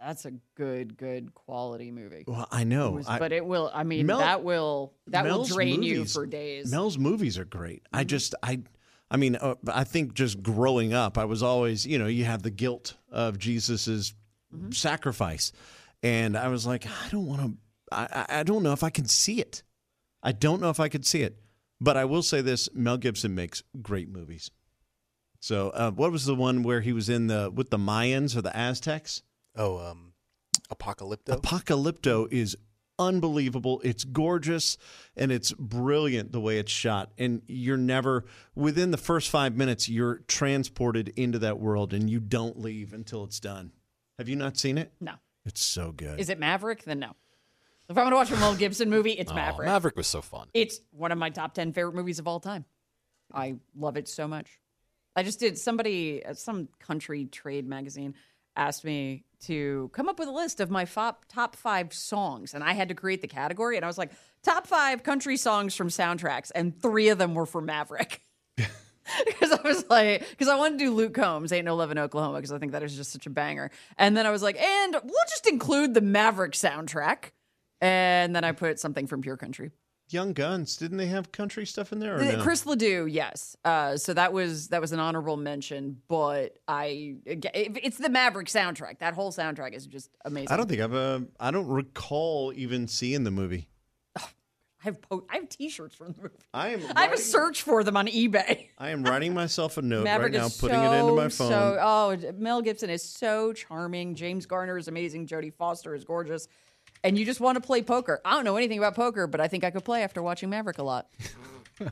[SPEAKER 6] That's a good, good quality movie.
[SPEAKER 1] Well, I know,
[SPEAKER 6] It was-
[SPEAKER 1] I,
[SPEAKER 6] but it will. I mean,
[SPEAKER 1] Mel-
[SPEAKER 6] that will that
[SPEAKER 1] Mel's
[SPEAKER 6] will drain you
[SPEAKER 1] movies-
[SPEAKER 6] for days.
[SPEAKER 1] Mel's movies are great.
[SPEAKER 6] Mm-hmm.
[SPEAKER 1] I just I I mean uh, I think just growing up, I was always, you know, you have the guilt of Jesus's
[SPEAKER 6] Mm-hmm.
[SPEAKER 1] sacrifice, and I was like, I don't want to. I I I don't know if I can see it. I don't know if I could see it. But I will say this: Mel Gibson makes great movies. So, uh, what was the one where he was in the with the Mayans or the Aztecs?
[SPEAKER 8] Oh, um, Apocalypto.
[SPEAKER 1] Apocalypto is unbelievable. It's gorgeous and it's brilliant the way it's shot. And you're never, within the first five minutes, you're transported into that world and you don't leave until it's done. Have you not seen it?
[SPEAKER 6] No.
[SPEAKER 1] It's so good.
[SPEAKER 6] Is it Maverick? Then no. If I'm going to watch a Mel Gibson movie, it's
[SPEAKER 7] Oh,
[SPEAKER 6] Maverick.
[SPEAKER 7] Maverick was so fun.
[SPEAKER 6] It's one of my top ten favorite movies of all time. I love it so much. I just did, somebody, uh, some country trade magazine asked me to come up with a list of my fop, top five songs, and I had to create the category, and I was like, top five country songs from soundtracks, and three of them were for Maverick. Because I was like, because I wanted to do Luke Combs, Ain't No Love in Oklahoma, because I think that is just such a banger. And then I was like, and we'll just include the Maverick soundtrack. And then I put something from Pure Country.
[SPEAKER 1] Young Guns, didn't they have country stuff in there? Or
[SPEAKER 6] Uh,
[SPEAKER 1] no?
[SPEAKER 6] Chris Ledoux, yes. Uh, so that was that was an honorable mention, but I it- it's the Maverick soundtrack. That whole soundtrack is just amazing.
[SPEAKER 1] I don't think I've. Uh, I don't recall even seeing the movie.
[SPEAKER 6] I have po- I have T-shirts from the movie.
[SPEAKER 1] I am.
[SPEAKER 6] I have a
[SPEAKER 1] writing-
[SPEAKER 6] search for them on eBay.
[SPEAKER 1] I am writing myself a note
[SPEAKER 6] Maverick
[SPEAKER 1] right now,
[SPEAKER 6] is
[SPEAKER 1] putting
[SPEAKER 6] so,
[SPEAKER 1] it into my phone.
[SPEAKER 6] So, oh, Mel Gibson is so charming. James Garner is amazing. Jodie Foster is gorgeous. And you just want to play poker. I don't know anything about poker, but I think I could play after watching Maverick a lot.
[SPEAKER 1] Uh,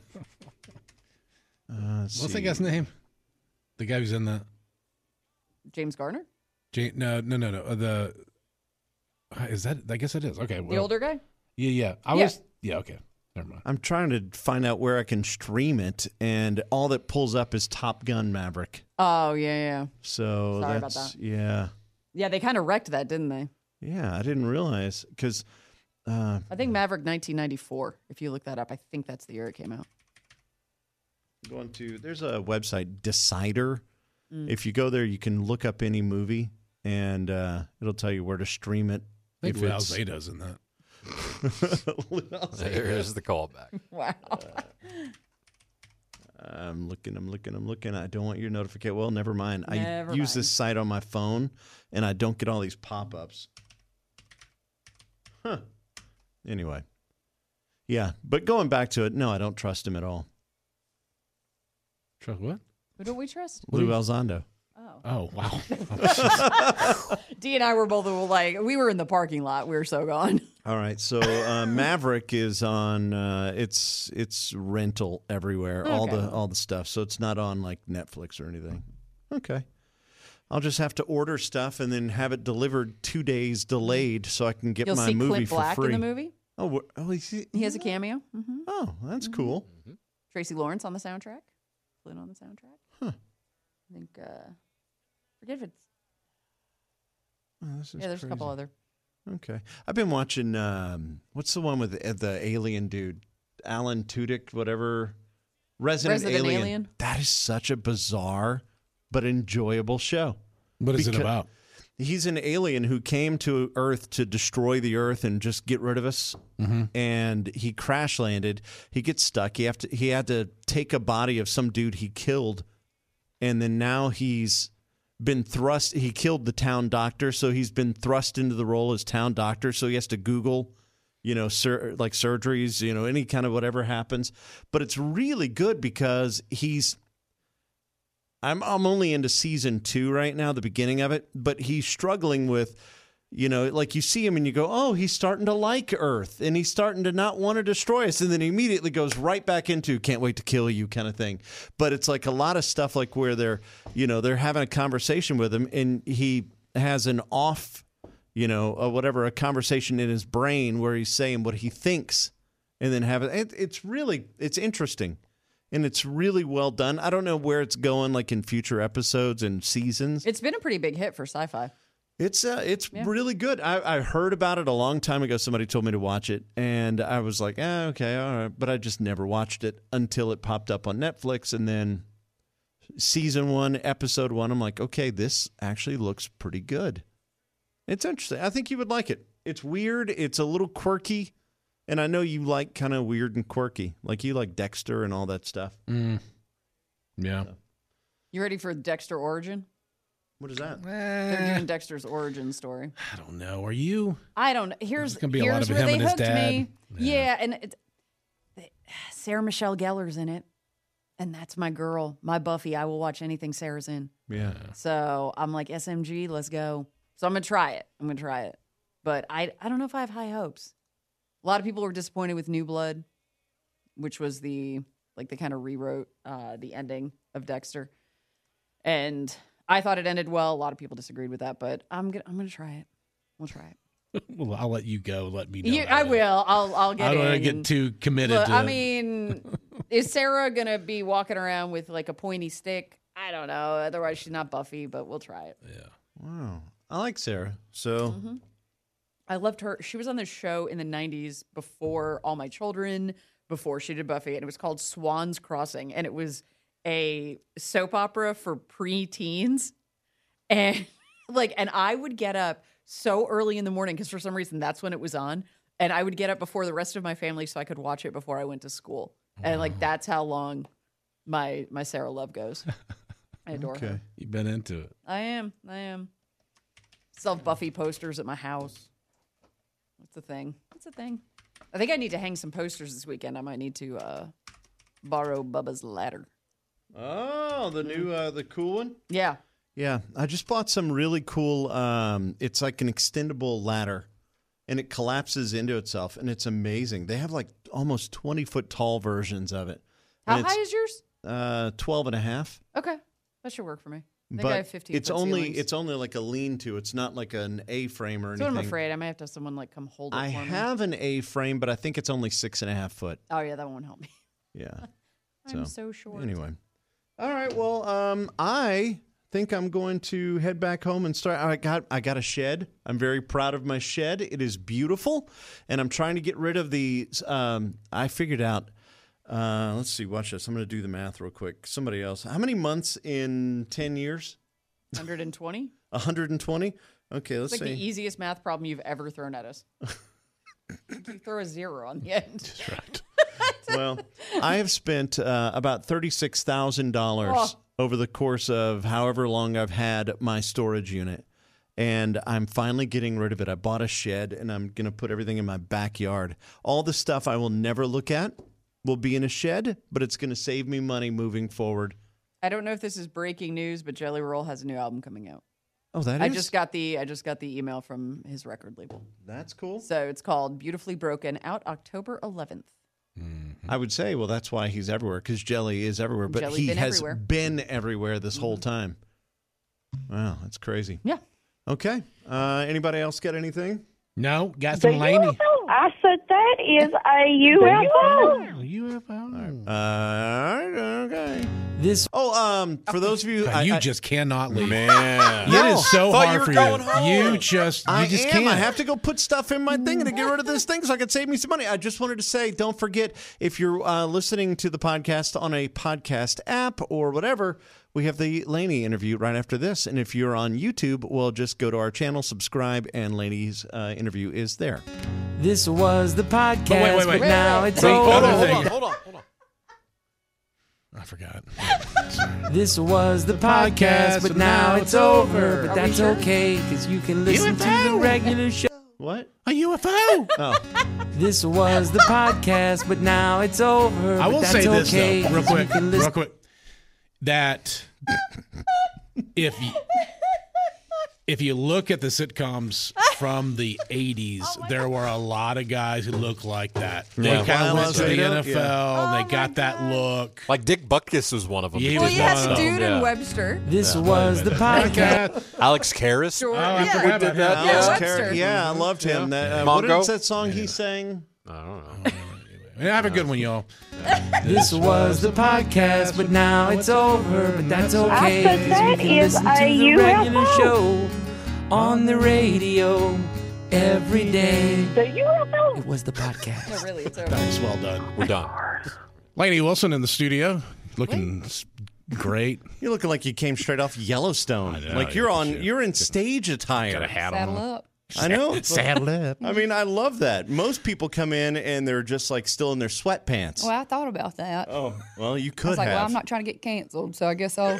[SPEAKER 1] let's
[SPEAKER 4] What's
[SPEAKER 1] see.
[SPEAKER 4] that guy's name? The guy who's in the.
[SPEAKER 6] James Garner,
[SPEAKER 4] Ja- No, no, no, no. uh, The. uh, Is that? I guess it is. Okay.
[SPEAKER 6] the
[SPEAKER 4] Well,
[SPEAKER 6] older guy.
[SPEAKER 4] Yeah, yeah. I
[SPEAKER 6] Yeah.
[SPEAKER 4] was. Yeah. Okay. Never mind.
[SPEAKER 1] I'm trying to find out where I can stream it, and all that pulls up is Top Gun Maverick.
[SPEAKER 6] Oh yeah, yeah,
[SPEAKER 1] So
[SPEAKER 6] Sorry about
[SPEAKER 1] that's
[SPEAKER 6] that.
[SPEAKER 1] yeah,
[SPEAKER 6] yeah. They kind of wrecked that, didn't they?
[SPEAKER 1] yeah. I didn't realize because uh,
[SPEAKER 6] I think Maverick nineteen ninety-four. If you look that up, I think that's the year it came out.
[SPEAKER 1] going to there's a website Decider.
[SPEAKER 6] Mm.
[SPEAKER 1] If you go there, you can look up any movie, and uh, it'll tell you where to stream it.
[SPEAKER 4] I think
[SPEAKER 1] if
[SPEAKER 4] Lou
[SPEAKER 1] it's-
[SPEAKER 4] Alzada's in that.
[SPEAKER 7] There's the callback.
[SPEAKER 6] Wow.
[SPEAKER 1] I'm looking, I'm looking, I'm looking. I don't want your notification. Well, never mind.
[SPEAKER 6] Never
[SPEAKER 1] I use
[SPEAKER 6] mind.
[SPEAKER 1] this site on my phone, and I don't get all these pop-ups. Huh. Anyway. Yeah, but going back to it, no, I don't trust him at all.
[SPEAKER 4] Trust what?
[SPEAKER 6] Who don't we trust?
[SPEAKER 1] Lou Elizondo.
[SPEAKER 6] Oh.
[SPEAKER 4] Oh wow.
[SPEAKER 6] D and I were both like, we were in the parking lot. We were so gone.
[SPEAKER 1] All right, so uh, Maverick is on. Uh, it's it's rental everywhere. All
[SPEAKER 6] Okay.
[SPEAKER 1] the all the stuff. So it's not on like Netflix or anything. Okay, I'll just have to order stuff and then have it delivered two days delayed so I can get
[SPEAKER 6] You'll
[SPEAKER 1] my
[SPEAKER 6] see
[SPEAKER 1] movie
[SPEAKER 6] Clint
[SPEAKER 1] for
[SPEAKER 6] Black
[SPEAKER 1] free.
[SPEAKER 6] in the movie.
[SPEAKER 1] Oh, wh- oh, he's, he,
[SPEAKER 6] He has a cameo. hmm
[SPEAKER 1] oh, that's cool.
[SPEAKER 6] Tracy Lawrence on the soundtrack. Clint on the soundtrack.
[SPEAKER 1] Huh.
[SPEAKER 6] I think. Uh, forget if it's.
[SPEAKER 1] Oh, this is
[SPEAKER 6] Yeah, there's a couple
[SPEAKER 1] crazy.
[SPEAKER 6] other.
[SPEAKER 1] Okay, I've been watching. Um, what's the one with the, the alien dude, Alan Tudyk, whatever. Resident,
[SPEAKER 6] Resident
[SPEAKER 1] alien.
[SPEAKER 6] Alien?
[SPEAKER 1] That is such a bizarre but enjoyable show.
[SPEAKER 4] What is it
[SPEAKER 1] Because-
[SPEAKER 4] about?
[SPEAKER 1] He's an alien who came to Earth to destroy the Earth and just get rid of us.
[SPEAKER 4] Mm-hmm.
[SPEAKER 1] And he crash landed. He gets stuck. He have to. He had to take a body of some dude he killed, and then now he's been thrust. He killed the town doctor, so he's been thrust into the role as town doctor. So he has to Google, you know, sur- like surgeries, you know, any kind of whatever happens. But it's really good because he's. I'm I'm only into season two right now, the beginning of it, but he's struggling with, you know, like you see him and you go, oh, he's starting to like Earth and he's starting to not want to destroy us. And then he immediately goes right back into can't wait to kill you kind of thing. But it's like a lot of stuff like where they're, you know, they're having a conversation with him and he has an off, you know, uh, whatever, a conversation in his brain where he's saying what he thinks and then have it. it it's really, it's interesting. And it's really well done. I don't know where it's going, like in future episodes and seasons.
[SPEAKER 6] It's been a pretty big hit for sci-fi.
[SPEAKER 1] It's uh, it's
[SPEAKER 6] Yeah.
[SPEAKER 1] really good. I, I heard about it a long time ago. Somebody told me to watch it, and I was like, eh, okay, all right. But I just never watched it until it popped up on Netflix. And then season one, episode one, I'm like, okay, this actually looks pretty good. It's interesting. I think you would like it. It's weird. It's a little quirky. And I know you like kind of weird and quirky. Like you like Dexter and all that stuff.
[SPEAKER 4] Mm. Yeah.
[SPEAKER 1] So.
[SPEAKER 6] You ready for Dexter Origin?
[SPEAKER 1] What is that?
[SPEAKER 6] They're doing Dexter's origin story.
[SPEAKER 4] I don't know. Are you?
[SPEAKER 6] I don't know. Here's,
[SPEAKER 4] There's gonna be a
[SPEAKER 6] here's
[SPEAKER 4] lot of
[SPEAKER 6] where
[SPEAKER 4] him
[SPEAKER 6] they
[SPEAKER 4] and his
[SPEAKER 6] hooked
[SPEAKER 4] dad.
[SPEAKER 6] me.
[SPEAKER 4] Yeah.
[SPEAKER 6] Yeah, and it, Sarah Michelle Gellar's in it. And that's my girl, my Buffy. I will watch anything Sarah's in.
[SPEAKER 1] Yeah.
[SPEAKER 6] So I'm like, S M G, let's go. So I'm going to try it. I'm going to try it. But I, I don't know if I have high hopes. A lot of people were disappointed with New Blood, which was the, like, they kind of rewrote uh, the ending of Dexter. And I thought it ended well. A lot of people disagreed with that, but I'm going I'm going to try it. We'll try it.
[SPEAKER 4] Well, I'll let you go. Let me know.
[SPEAKER 6] You, I will. I'll, I'll get
[SPEAKER 4] I don't
[SPEAKER 6] in.
[SPEAKER 4] want to get
[SPEAKER 6] and-
[SPEAKER 4] too committed.
[SPEAKER 6] Look,
[SPEAKER 4] to
[SPEAKER 6] I mean, is Sarah going to be walking around with, like, a pointy stick? I don't know. Otherwise, she's not Buffy, but we'll try it.
[SPEAKER 4] Yeah.
[SPEAKER 1] Wow. I like Sarah. So
[SPEAKER 6] Mm-hmm. I loved her. She was on this show in the nineties before All My Children, before she did Buffy, and it was called Swan's Crossing, and it was a soap opera for pre-teens. And like, and I would get up so early in the morning because for some reason that's when it was on, and I would get up before the rest of my family so I could watch it before I went to school. And like, that's how long my my Sarah love goes. I adore
[SPEAKER 1] okay.
[SPEAKER 6] her.
[SPEAKER 4] You've been into it.
[SPEAKER 6] I am. I am. Still have Buffy posters at my house. What's the thing? What's the thing? I think I need to hang some posters this weekend. I might need to uh, borrow Bubba's ladder.
[SPEAKER 1] Oh, the new, uh, the cool one?
[SPEAKER 6] Yeah.
[SPEAKER 1] Yeah. I just bought some really cool, um, it's like an extendable ladder, and it collapses into itself, and it's amazing. They have like almost twenty-foot tall versions of it.
[SPEAKER 6] How
[SPEAKER 1] And
[SPEAKER 6] high
[SPEAKER 1] it's,
[SPEAKER 6] is yours?
[SPEAKER 1] Uh, twelve and a half.
[SPEAKER 6] Okay. That should work for me. I think
[SPEAKER 1] But
[SPEAKER 6] I have fifteen
[SPEAKER 1] it's
[SPEAKER 6] foot
[SPEAKER 1] only
[SPEAKER 6] ceilings.
[SPEAKER 1] it's only like a lean-to. It's not like an A-frame or
[SPEAKER 6] So
[SPEAKER 1] anything.
[SPEAKER 6] I'm afraid I might have to have someone like come hold it
[SPEAKER 1] I
[SPEAKER 6] for me.
[SPEAKER 1] have an A-frame, but I think it's only six and a half foot.
[SPEAKER 6] Oh yeah, that won't help me.
[SPEAKER 1] Yeah.
[SPEAKER 6] I'm so short.
[SPEAKER 1] Anyway. All right. Well, um, I think I'm going to head back home and start. I got I got a shed. I'm very proud of my shed. It is beautiful, and I'm trying to get rid of the. Um, I figured out. Uh, let's see. Watch this. I'm going to do the math real quick. Somebody else. How many months in ten years?
[SPEAKER 6] one hundred twenty?
[SPEAKER 1] one hundred twenty. Okay. Let's
[SPEAKER 6] It's like
[SPEAKER 1] see.
[SPEAKER 6] the easiest math problem you've ever thrown at us. You throw a zero on the end.
[SPEAKER 4] That's right.
[SPEAKER 1] Well, I have spent uh, about thirty-six thousand dollars
[SPEAKER 6] Oh.
[SPEAKER 1] over the course of however long I've had my storage unit, and I'm finally getting rid of it. I bought a shed, and I'm going to put everything in my backyard. All the stuff I will never look at will be in a shed, but it's going to save me money moving forward.
[SPEAKER 6] I don't know if this is breaking news, but Jelly Roll has a new album coming out.
[SPEAKER 1] Oh, that is?
[SPEAKER 6] I just got the I just got the email from his record label.
[SPEAKER 1] That's cool.
[SPEAKER 6] So it's called Beautifully Broken, out October eleventh.
[SPEAKER 1] I would say, well, that's why he's everywhere, because Jelly is everywhere, but
[SPEAKER 6] Jelly
[SPEAKER 1] he
[SPEAKER 6] been
[SPEAKER 1] has
[SPEAKER 6] everywhere.
[SPEAKER 1] been everywhere this whole time. Wow, that's crazy.
[SPEAKER 6] Yeah.
[SPEAKER 1] Okay. Uh, anybody else got anything?
[SPEAKER 4] No, got some Laney.
[SPEAKER 5] I said that is a U F O.
[SPEAKER 4] U F O.
[SPEAKER 1] Uh, okay.
[SPEAKER 3] This
[SPEAKER 1] Oh, um, for those of you,
[SPEAKER 4] God,
[SPEAKER 1] I,
[SPEAKER 4] you
[SPEAKER 1] I,
[SPEAKER 4] just cannot leave.
[SPEAKER 7] Man.
[SPEAKER 4] It is so
[SPEAKER 7] Thought
[SPEAKER 4] hard
[SPEAKER 7] you were
[SPEAKER 4] for
[SPEAKER 7] going
[SPEAKER 4] you.
[SPEAKER 7] home.
[SPEAKER 4] You just, you
[SPEAKER 1] I
[SPEAKER 4] just
[SPEAKER 1] am.
[SPEAKER 4] can't.
[SPEAKER 1] I have to go put stuff in my thing to get rid of this thing so I can save me some money. I just wanted to say, don't forget, if you're uh, listening to the podcast on a podcast app or whatever, we have the Lainey interview right after this. And if you're on YouTube, well, just go to our channel, subscribe, and Lainey's uh, interview is there.
[SPEAKER 3] this was the podcast,
[SPEAKER 4] wait, wait, wait.
[SPEAKER 3] but now it's
[SPEAKER 4] Wait,
[SPEAKER 3] over.
[SPEAKER 4] other
[SPEAKER 7] Hold
[SPEAKER 4] thing.
[SPEAKER 7] on, hold on, hold on.
[SPEAKER 4] I forgot.
[SPEAKER 3] This was the podcast, but now it's over. But that's okay, because you can listen to the regular show.
[SPEAKER 1] What?
[SPEAKER 4] A U F O.
[SPEAKER 1] Oh,
[SPEAKER 3] This was the podcast, but now it's over.
[SPEAKER 4] I
[SPEAKER 3] but
[SPEAKER 4] will
[SPEAKER 3] that's
[SPEAKER 4] say this
[SPEAKER 3] okay,
[SPEAKER 4] though, real
[SPEAKER 3] 'cause you
[SPEAKER 4] quick,
[SPEAKER 3] can listen-
[SPEAKER 4] real quick, that if you, if you look at the sitcoms from the eighties, there were a lot of guys who looked like that. They
[SPEAKER 7] Yeah.
[SPEAKER 4] kind of went to the
[SPEAKER 1] Yeah.
[SPEAKER 4] N F L.
[SPEAKER 6] Oh
[SPEAKER 4] they
[SPEAKER 6] my
[SPEAKER 4] got that
[SPEAKER 6] God.
[SPEAKER 4] look.
[SPEAKER 7] Like Dick Butkus was one of them.
[SPEAKER 4] He
[SPEAKER 6] Well,
[SPEAKER 4] was
[SPEAKER 6] yeah,
[SPEAKER 4] one
[SPEAKER 6] the
[SPEAKER 4] of them.
[SPEAKER 6] dude
[SPEAKER 7] Yeah.
[SPEAKER 6] in Webster.
[SPEAKER 3] This was the podcast.
[SPEAKER 7] Alex Karras.
[SPEAKER 6] Sure.
[SPEAKER 4] Oh, I
[SPEAKER 6] yeah.
[SPEAKER 4] forgot about that.
[SPEAKER 6] Yeah,
[SPEAKER 1] Alex
[SPEAKER 6] Webster.
[SPEAKER 1] Carey. Yeah, I loved him. That, uh, what
[SPEAKER 7] Mongo?
[SPEAKER 1] is that song he sang?
[SPEAKER 7] I don't know.
[SPEAKER 4] Yeah, have a good one, y'all.
[SPEAKER 3] This was the podcast, but now it's over. But that's okay,
[SPEAKER 5] said
[SPEAKER 3] 'cause
[SPEAKER 5] that
[SPEAKER 3] you can
[SPEAKER 5] is
[SPEAKER 3] listen
[SPEAKER 5] a
[SPEAKER 3] to the
[SPEAKER 5] U F O.
[SPEAKER 3] regular show on the radio every day.
[SPEAKER 5] The U F O.
[SPEAKER 3] It was the podcast.
[SPEAKER 6] No, really, it's over.
[SPEAKER 4] Nice, well done.
[SPEAKER 7] We're done.
[SPEAKER 4] Lainey Wilson in the studio, looking s- great.
[SPEAKER 1] You're looking like you came straight off Yellowstone.
[SPEAKER 4] I know,
[SPEAKER 1] like you're
[SPEAKER 4] yeah,
[SPEAKER 1] on,
[SPEAKER 4] shit.
[SPEAKER 1] you're in stage attire.
[SPEAKER 4] Got a hat
[SPEAKER 6] Saddle
[SPEAKER 4] on.
[SPEAKER 6] up.
[SPEAKER 1] I know.
[SPEAKER 4] Saddle up.
[SPEAKER 1] I mean, I love that. Most people come in and they're just like still in their sweatpants.
[SPEAKER 9] Well, I thought about that.
[SPEAKER 1] Oh, well, you
[SPEAKER 9] I
[SPEAKER 1] could
[SPEAKER 9] was like,
[SPEAKER 1] have.
[SPEAKER 9] well, I'm not trying to get canceled, so I guess I'll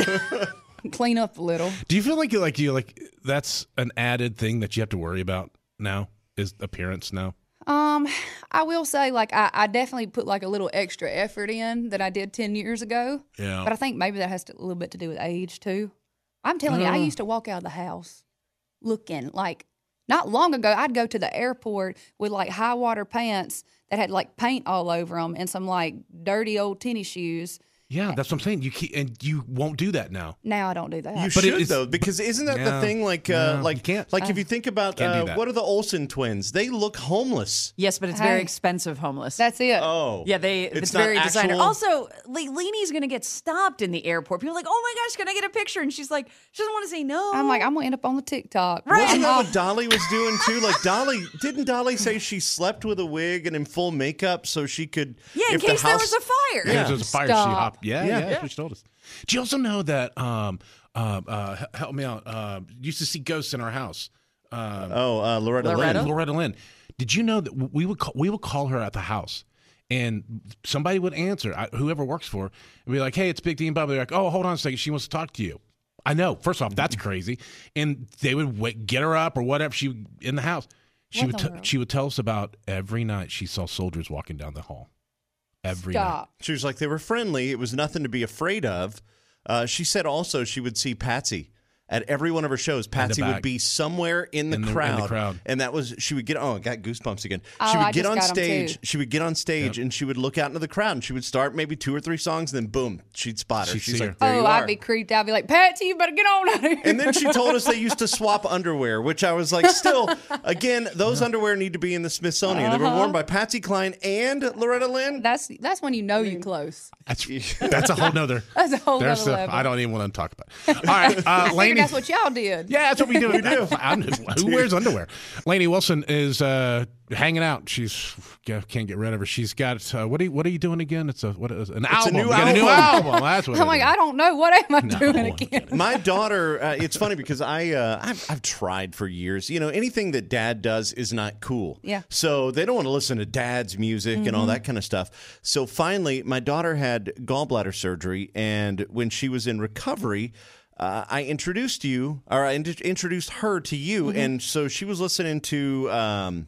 [SPEAKER 9] clean up a little.
[SPEAKER 4] Do you feel like you like you like that's an added thing that you have to worry about now? Is appearance now?
[SPEAKER 9] Um, I will say, like, I, I definitely put like a little extra effort in than I did ten years ago.
[SPEAKER 4] Yeah.
[SPEAKER 9] But I think maybe that has to, a little bit to do with age too. I'm telling you, I
[SPEAKER 4] Uh.
[SPEAKER 9] used to walk out of the house looking like. Not long ago, I'd go to the airport with like high water pants that had like paint all over them and some like dirty old tennis shoes.
[SPEAKER 4] Yeah, that's what I'm saying. You keep, and you won't do that now.
[SPEAKER 9] Now I don't do that.
[SPEAKER 1] You
[SPEAKER 4] But it
[SPEAKER 1] should
[SPEAKER 4] is-
[SPEAKER 1] though, because isn't that
[SPEAKER 4] Yeah.
[SPEAKER 1] the thing? Like, uh,
[SPEAKER 4] No,
[SPEAKER 1] like,
[SPEAKER 4] you can't.
[SPEAKER 1] like if you think about
[SPEAKER 4] Can't do
[SPEAKER 1] uh,
[SPEAKER 4] that.
[SPEAKER 1] what are the Olsen twins? They look homeless.
[SPEAKER 6] Yes, but it's very
[SPEAKER 9] Hey.
[SPEAKER 6] expensive homeless.
[SPEAKER 9] That's it.
[SPEAKER 1] Oh,
[SPEAKER 6] yeah, they
[SPEAKER 1] It's
[SPEAKER 6] it's,
[SPEAKER 1] not
[SPEAKER 6] very designer.
[SPEAKER 1] actual-
[SPEAKER 6] Also, Le- Leanie's gonna get stopped in the airport. People are like, "Oh my gosh, can I get a picture?" And she's like, she doesn't want to say no.
[SPEAKER 9] I'm like, I'm gonna end up on the TikTok.
[SPEAKER 6] Right.
[SPEAKER 1] Wasn't
[SPEAKER 9] I'm
[SPEAKER 1] that
[SPEAKER 9] off-
[SPEAKER 1] what Dolly was doing too? Like Dolly, didn't Dolly say she slept with a wig and in full makeup so she could?
[SPEAKER 6] yeah, in
[SPEAKER 1] if the
[SPEAKER 6] case there
[SPEAKER 1] house-
[SPEAKER 6] was a fire.
[SPEAKER 4] Yeah, there's a fire. She
[SPEAKER 9] Stop.
[SPEAKER 4] hopped. Yeah,
[SPEAKER 1] Yeah.
[SPEAKER 4] yeah, that's what she told us. Do you also know that? Um, uh, uh, h- help me out. Uh, used to see ghosts in our house. Um,
[SPEAKER 1] Oh, uh, Loretta,
[SPEAKER 6] Loretta?
[SPEAKER 1] Lynn.
[SPEAKER 4] Loretta Lynn. Did you know that we would call, we would call her at the house, and somebody would answer, I, whoever works for her, and be like, "Hey, it's Big D and Bubba." They're like, "Oh, hold on a second, she wants to talk to you." I know. First off, that's crazy, and they would wait, get her up or whatever. She would- in the house. She
[SPEAKER 9] What
[SPEAKER 4] would
[SPEAKER 9] the
[SPEAKER 4] t-
[SPEAKER 9] world?
[SPEAKER 4] she would tell us about every night she saw soldiers walking down the hall. Every night.
[SPEAKER 9] Stop.
[SPEAKER 1] She was like, they were friendly. It was nothing to be afraid of. Uh, she said also she would see Patsy at every one of her shows. Patsy would
[SPEAKER 4] back.
[SPEAKER 1] be somewhere in the,
[SPEAKER 4] In the- in the
[SPEAKER 1] crowd,
[SPEAKER 4] crowd.
[SPEAKER 1] and that was she would get. Oh, I got goosebumps again.
[SPEAKER 9] Oh,
[SPEAKER 1] she would
[SPEAKER 9] I
[SPEAKER 1] get
[SPEAKER 9] just
[SPEAKER 1] on
[SPEAKER 9] got 'em
[SPEAKER 1] stage.
[SPEAKER 9] too.
[SPEAKER 1] She would get on stage, and she would look out into the crowd, and she would start maybe two or three songs, and then boom, she'd spot her.
[SPEAKER 4] She'd
[SPEAKER 1] She's
[SPEAKER 4] see
[SPEAKER 1] like,
[SPEAKER 4] her.
[SPEAKER 1] there
[SPEAKER 9] Oh,
[SPEAKER 1] you
[SPEAKER 9] I'd
[SPEAKER 1] are.
[SPEAKER 9] be creeped out. I'd be like, Patsy, you better get on out of here.
[SPEAKER 1] And then she told us they used to swap underwear, which I was like, still, again, those underwear need to be in the Smithsonian. They were worn by Patsy Cline and Loretta Lynn.
[SPEAKER 9] That's that's when you know you're close.
[SPEAKER 4] That's that's a whole nother.
[SPEAKER 9] That's a whole
[SPEAKER 4] There's
[SPEAKER 9] other
[SPEAKER 4] the,
[SPEAKER 9] level.
[SPEAKER 4] I don't even want to talk about it. All right, uh,
[SPEAKER 9] I figured
[SPEAKER 4] Lainey.
[SPEAKER 9] that's what y'all did.
[SPEAKER 4] Yeah, that's what we do. We do. I'm, who wears underwear? Lainey Wilson is uh, hanging out. She's yeah, can't get rid of her. She's got uh, what are you, what are you doing again? It's a what is an album.
[SPEAKER 1] new
[SPEAKER 4] You got a new
[SPEAKER 1] album.
[SPEAKER 4] album. That's what
[SPEAKER 9] I'm
[SPEAKER 4] it
[SPEAKER 9] like,
[SPEAKER 4] is.
[SPEAKER 9] I don't know. What am I
[SPEAKER 4] No,
[SPEAKER 9] doing
[SPEAKER 4] I'm
[SPEAKER 9] again?
[SPEAKER 1] My daughter, uh, it's funny because I, uh, I've, I've tried for years. You know, anything that dad does is not cool.
[SPEAKER 9] Yeah.
[SPEAKER 1] So they don't want to listen to dad's music and all that kind of stuff. So finally, my daughter had gallbladder surgery, and when she was in recovery, uh, I introduced you, or I in- introduced her to you, and so she was listening to um,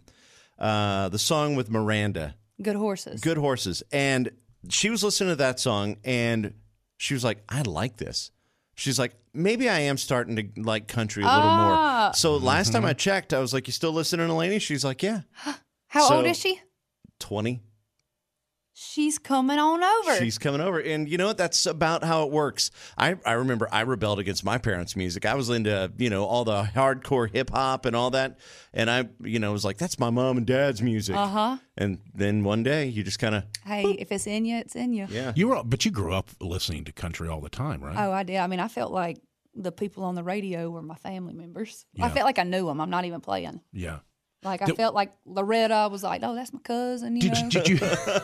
[SPEAKER 1] uh, the song with Miranda.
[SPEAKER 9] Good horses.
[SPEAKER 1] Good Horses. And she was listening to that song, and she was like, I like this. She's like, maybe I am starting to like country a little
[SPEAKER 9] Ah.
[SPEAKER 1] more. So last time I checked, I was like, you still listening to Lainey? She's like, yeah.
[SPEAKER 9] How
[SPEAKER 1] So-
[SPEAKER 9] old is she?
[SPEAKER 1] twenty.
[SPEAKER 9] She's coming on over.
[SPEAKER 1] She's coming over. And you know what? That's about how it works. I, I remember I rebelled against my parents' music. I was into, you know, all the hardcore hip hop and all that. And I, you know, was like, that's my mom and dad's music.
[SPEAKER 9] Uh huh.
[SPEAKER 1] And then one day you just kind of,
[SPEAKER 9] Hey, if it's in you, it's in you.
[SPEAKER 1] yeah.
[SPEAKER 4] You were, but you grew up listening to country all the time, right?
[SPEAKER 9] Oh, I did. I mean, I felt like the people on the radio were my family members. I
[SPEAKER 4] Yeah.
[SPEAKER 9] felt like I knew them. I'm not even playing.
[SPEAKER 4] Yeah.
[SPEAKER 9] Like I
[SPEAKER 4] Did-
[SPEAKER 9] felt like Loretta was like, oh, that's my cousin. You
[SPEAKER 4] Did
[SPEAKER 9] know.
[SPEAKER 4] you, did you?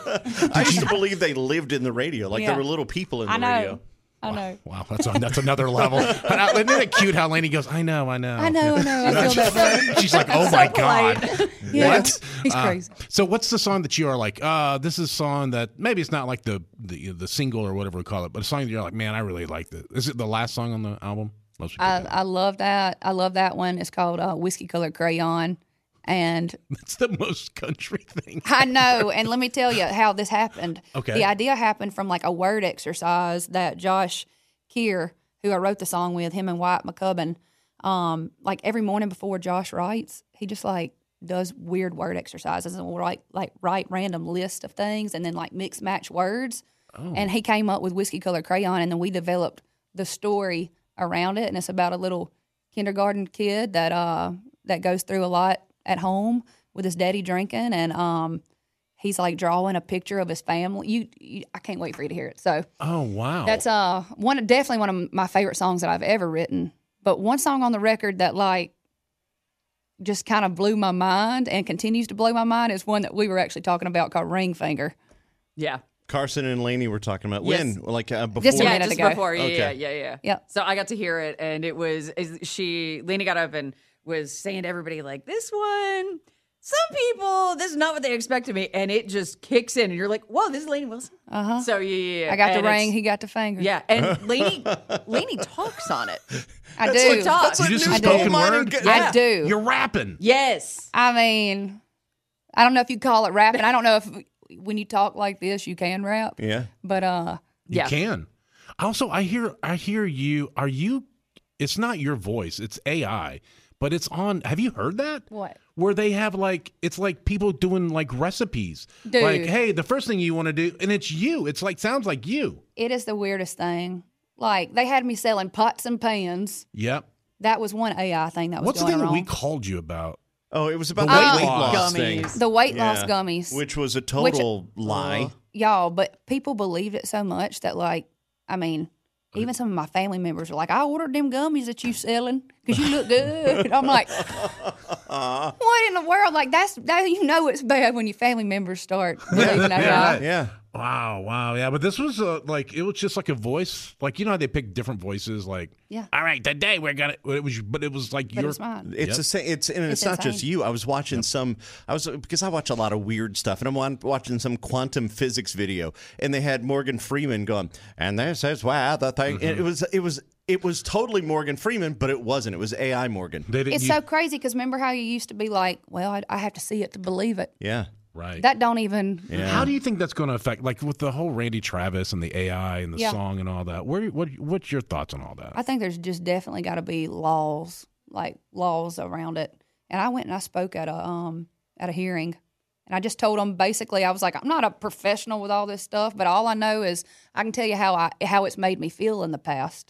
[SPEAKER 1] I used to believe they lived in the radio, like
[SPEAKER 9] Yeah.
[SPEAKER 1] there were little people in the
[SPEAKER 9] I know.
[SPEAKER 1] radio.
[SPEAKER 9] I know.
[SPEAKER 4] Wow, that's on, that's another level. But I- isn't it cute how Lainey goes? I know, I know.
[SPEAKER 9] I know. I know. I feel that way.
[SPEAKER 4] She's like, oh my god,
[SPEAKER 9] Yeah.
[SPEAKER 4] what?
[SPEAKER 9] He's
[SPEAKER 4] Uh,
[SPEAKER 9] crazy.
[SPEAKER 4] So, what's the song that you are like? Uh, this is a song that maybe it's not like the the the single or whatever we call it, but a song that you're like, man, I really like this. Is it the last song on the album? Most people
[SPEAKER 9] I,
[SPEAKER 4] do.
[SPEAKER 9] I love that. I love that one. It's called uh, Whiskey Colored Crayon. And
[SPEAKER 4] That's the most country thing.
[SPEAKER 9] I know. And let me tell you how this happened.
[SPEAKER 4] Okay.
[SPEAKER 9] The idea happened from like a word exercise that Josh Keir, who I wrote the song with, him and Wyatt McCubbin, um, like every morning before Josh writes, he just like does weird word exercises and will write like write random list of things and then like mix match words.
[SPEAKER 4] Oh.
[SPEAKER 9] And he came up with Whiskey Colored Crayon, and then we developed the story around it. And it's about a little kindergarten kid that uh that goes through a lot at home with his daddy drinking, and um he's like drawing a picture of his family. You, you I can't wait for you to hear it. So
[SPEAKER 4] Oh wow,
[SPEAKER 9] that's uh one definitely one of my favorite songs that I've ever written. But one song on the record that like just kind of blew my mind and continues to blow my mind is one that we were actually talking about called Ring Finger.
[SPEAKER 6] Yeah.
[SPEAKER 1] Carson and Lainey were talking about
[SPEAKER 6] Yes.
[SPEAKER 1] when, like uh, before.
[SPEAKER 9] Just a
[SPEAKER 6] Yeah,
[SPEAKER 9] minute
[SPEAKER 6] just
[SPEAKER 9] ago.
[SPEAKER 6] before. Yeah,
[SPEAKER 1] Okay.
[SPEAKER 6] yeah, yeah, yeah.
[SPEAKER 9] Yep.
[SPEAKER 6] So I got to hear it, and it was is she. Lena got up and was saying to everybody like, "This one, some people, this is not what they expected me," and it just kicks in, and you're like, "Whoa, this is Lainey Wilson."
[SPEAKER 9] Uh huh.
[SPEAKER 6] So yeah, yeah, yeah.
[SPEAKER 9] I got
[SPEAKER 6] And
[SPEAKER 9] the ring.
[SPEAKER 6] it's-
[SPEAKER 9] He got the finger.
[SPEAKER 6] Yeah, and Lainey, Lainey talks on it.
[SPEAKER 9] I
[SPEAKER 1] That's
[SPEAKER 9] do.
[SPEAKER 1] like- that's
[SPEAKER 6] You
[SPEAKER 1] like
[SPEAKER 4] do some
[SPEAKER 1] new
[SPEAKER 4] spoken
[SPEAKER 1] coal mining
[SPEAKER 4] word?
[SPEAKER 1] g-
[SPEAKER 6] Yeah.
[SPEAKER 9] I do.
[SPEAKER 4] You're rapping.
[SPEAKER 6] Yes.
[SPEAKER 9] I mean, I don't know if you call it rapping. I don't know if when you talk like this, you can rap.
[SPEAKER 1] Yeah.
[SPEAKER 9] But uh,
[SPEAKER 4] You
[SPEAKER 6] Yeah.
[SPEAKER 4] can. Also, I hear I hear you. Are you? It's not your voice. It's A I, but it's on. Have you heard that?
[SPEAKER 9] What?
[SPEAKER 4] Where they have like it's like people doing like recipes.
[SPEAKER 9] Dude.
[SPEAKER 4] Like, hey, the first thing you want to do, and it's you. It's like sounds like you.
[SPEAKER 9] it is the weirdest thing. Like they had me selling pots and pans.
[SPEAKER 4] Yep.
[SPEAKER 9] That was one A I thing that was
[SPEAKER 4] What's the
[SPEAKER 9] going
[SPEAKER 4] thing that
[SPEAKER 9] wrong.
[SPEAKER 4] we called you about?
[SPEAKER 1] Oh, it was about
[SPEAKER 4] The
[SPEAKER 1] the
[SPEAKER 4] weight
[SPEAKER 1] weight
[SPEAKER 4] loss
[SPEAKER 1] loss thing.
[SPEAKER 6] gummies.
[SPEAKER 9] the weight loss
[SPEAKER 1] Yeah.
[SPEAKER 9] gummies,
[SPEAKER 1] Which was a total lie.
[SPEAKER 9] y'all. But people believed it so much that, like, I mean, even some of my family members were like, "I ordered them gummies that you selling because you look good." I'm like, "What in the world?" Like that's that you know it's bad when your family members start believing that.
[SPEAKER 4] Yeah,
[SPEAKER 9] lie.
[SPEAKER 4] right.
[SPEAKER 1] Yeah.
[SPEAKER 4] Wow, wow, yeah. But this was uh, like it was just like a voice. Like you know how they pick different voices. Like,
[SPEAKER 9] Yeah.
[SPEAKER 4] all right, today we're gonna. It was, but it was like
[SPEAKER 9] But
[SPEAKER 4] your.
[SPEAKER 9] it's mine.
[SPEAKER 1] It's
[SPEAKER 4] Yep.
[SPEAKER 1] the same. It's and it's,
[SPEAKER 9] It's
[SPEAKER 1] not just
[SPEAKER 9] insane.
[SPEAKER 1] you. I was watching some. I was because I watch a lot of weird stuff, and I'm on, watching some quantum physics video, and they had Morgan Freeman going, and this is why the thing. And it was it was it was totally Morgan Freeman, but it wasn't. It was A I Morgan.
[SPEAKER 4] They didn't.
[SPEAKER 9] It's
[SPEAKER 4] you-
[SPEAKER 9] so crazy because remember how you used to be like, "Well, I, I have to see it to believe it."
[SPEAKER 1] Yeah.
[SPEAKER 4] right.
[SPEAKER 9] That don't even.
[SPEAKER 1] Yeah.
[SPEAKER 4] How do you think that's going to affect, like with the whole Randy Travis and the A I and the
[SPEAKER 9] Yeah.
[SPEAKER 4] song and all that? Where, what, what's your thoughts on all that?
[SPEAKER 9] I think there's just definitely got to be laws, like laws around it. And I went and I spoke at a um at a hearing, and I just told them basically I was like, I'm not a professional with all this stuff, but all I know is I can tell you how I how it's made me feel in the past,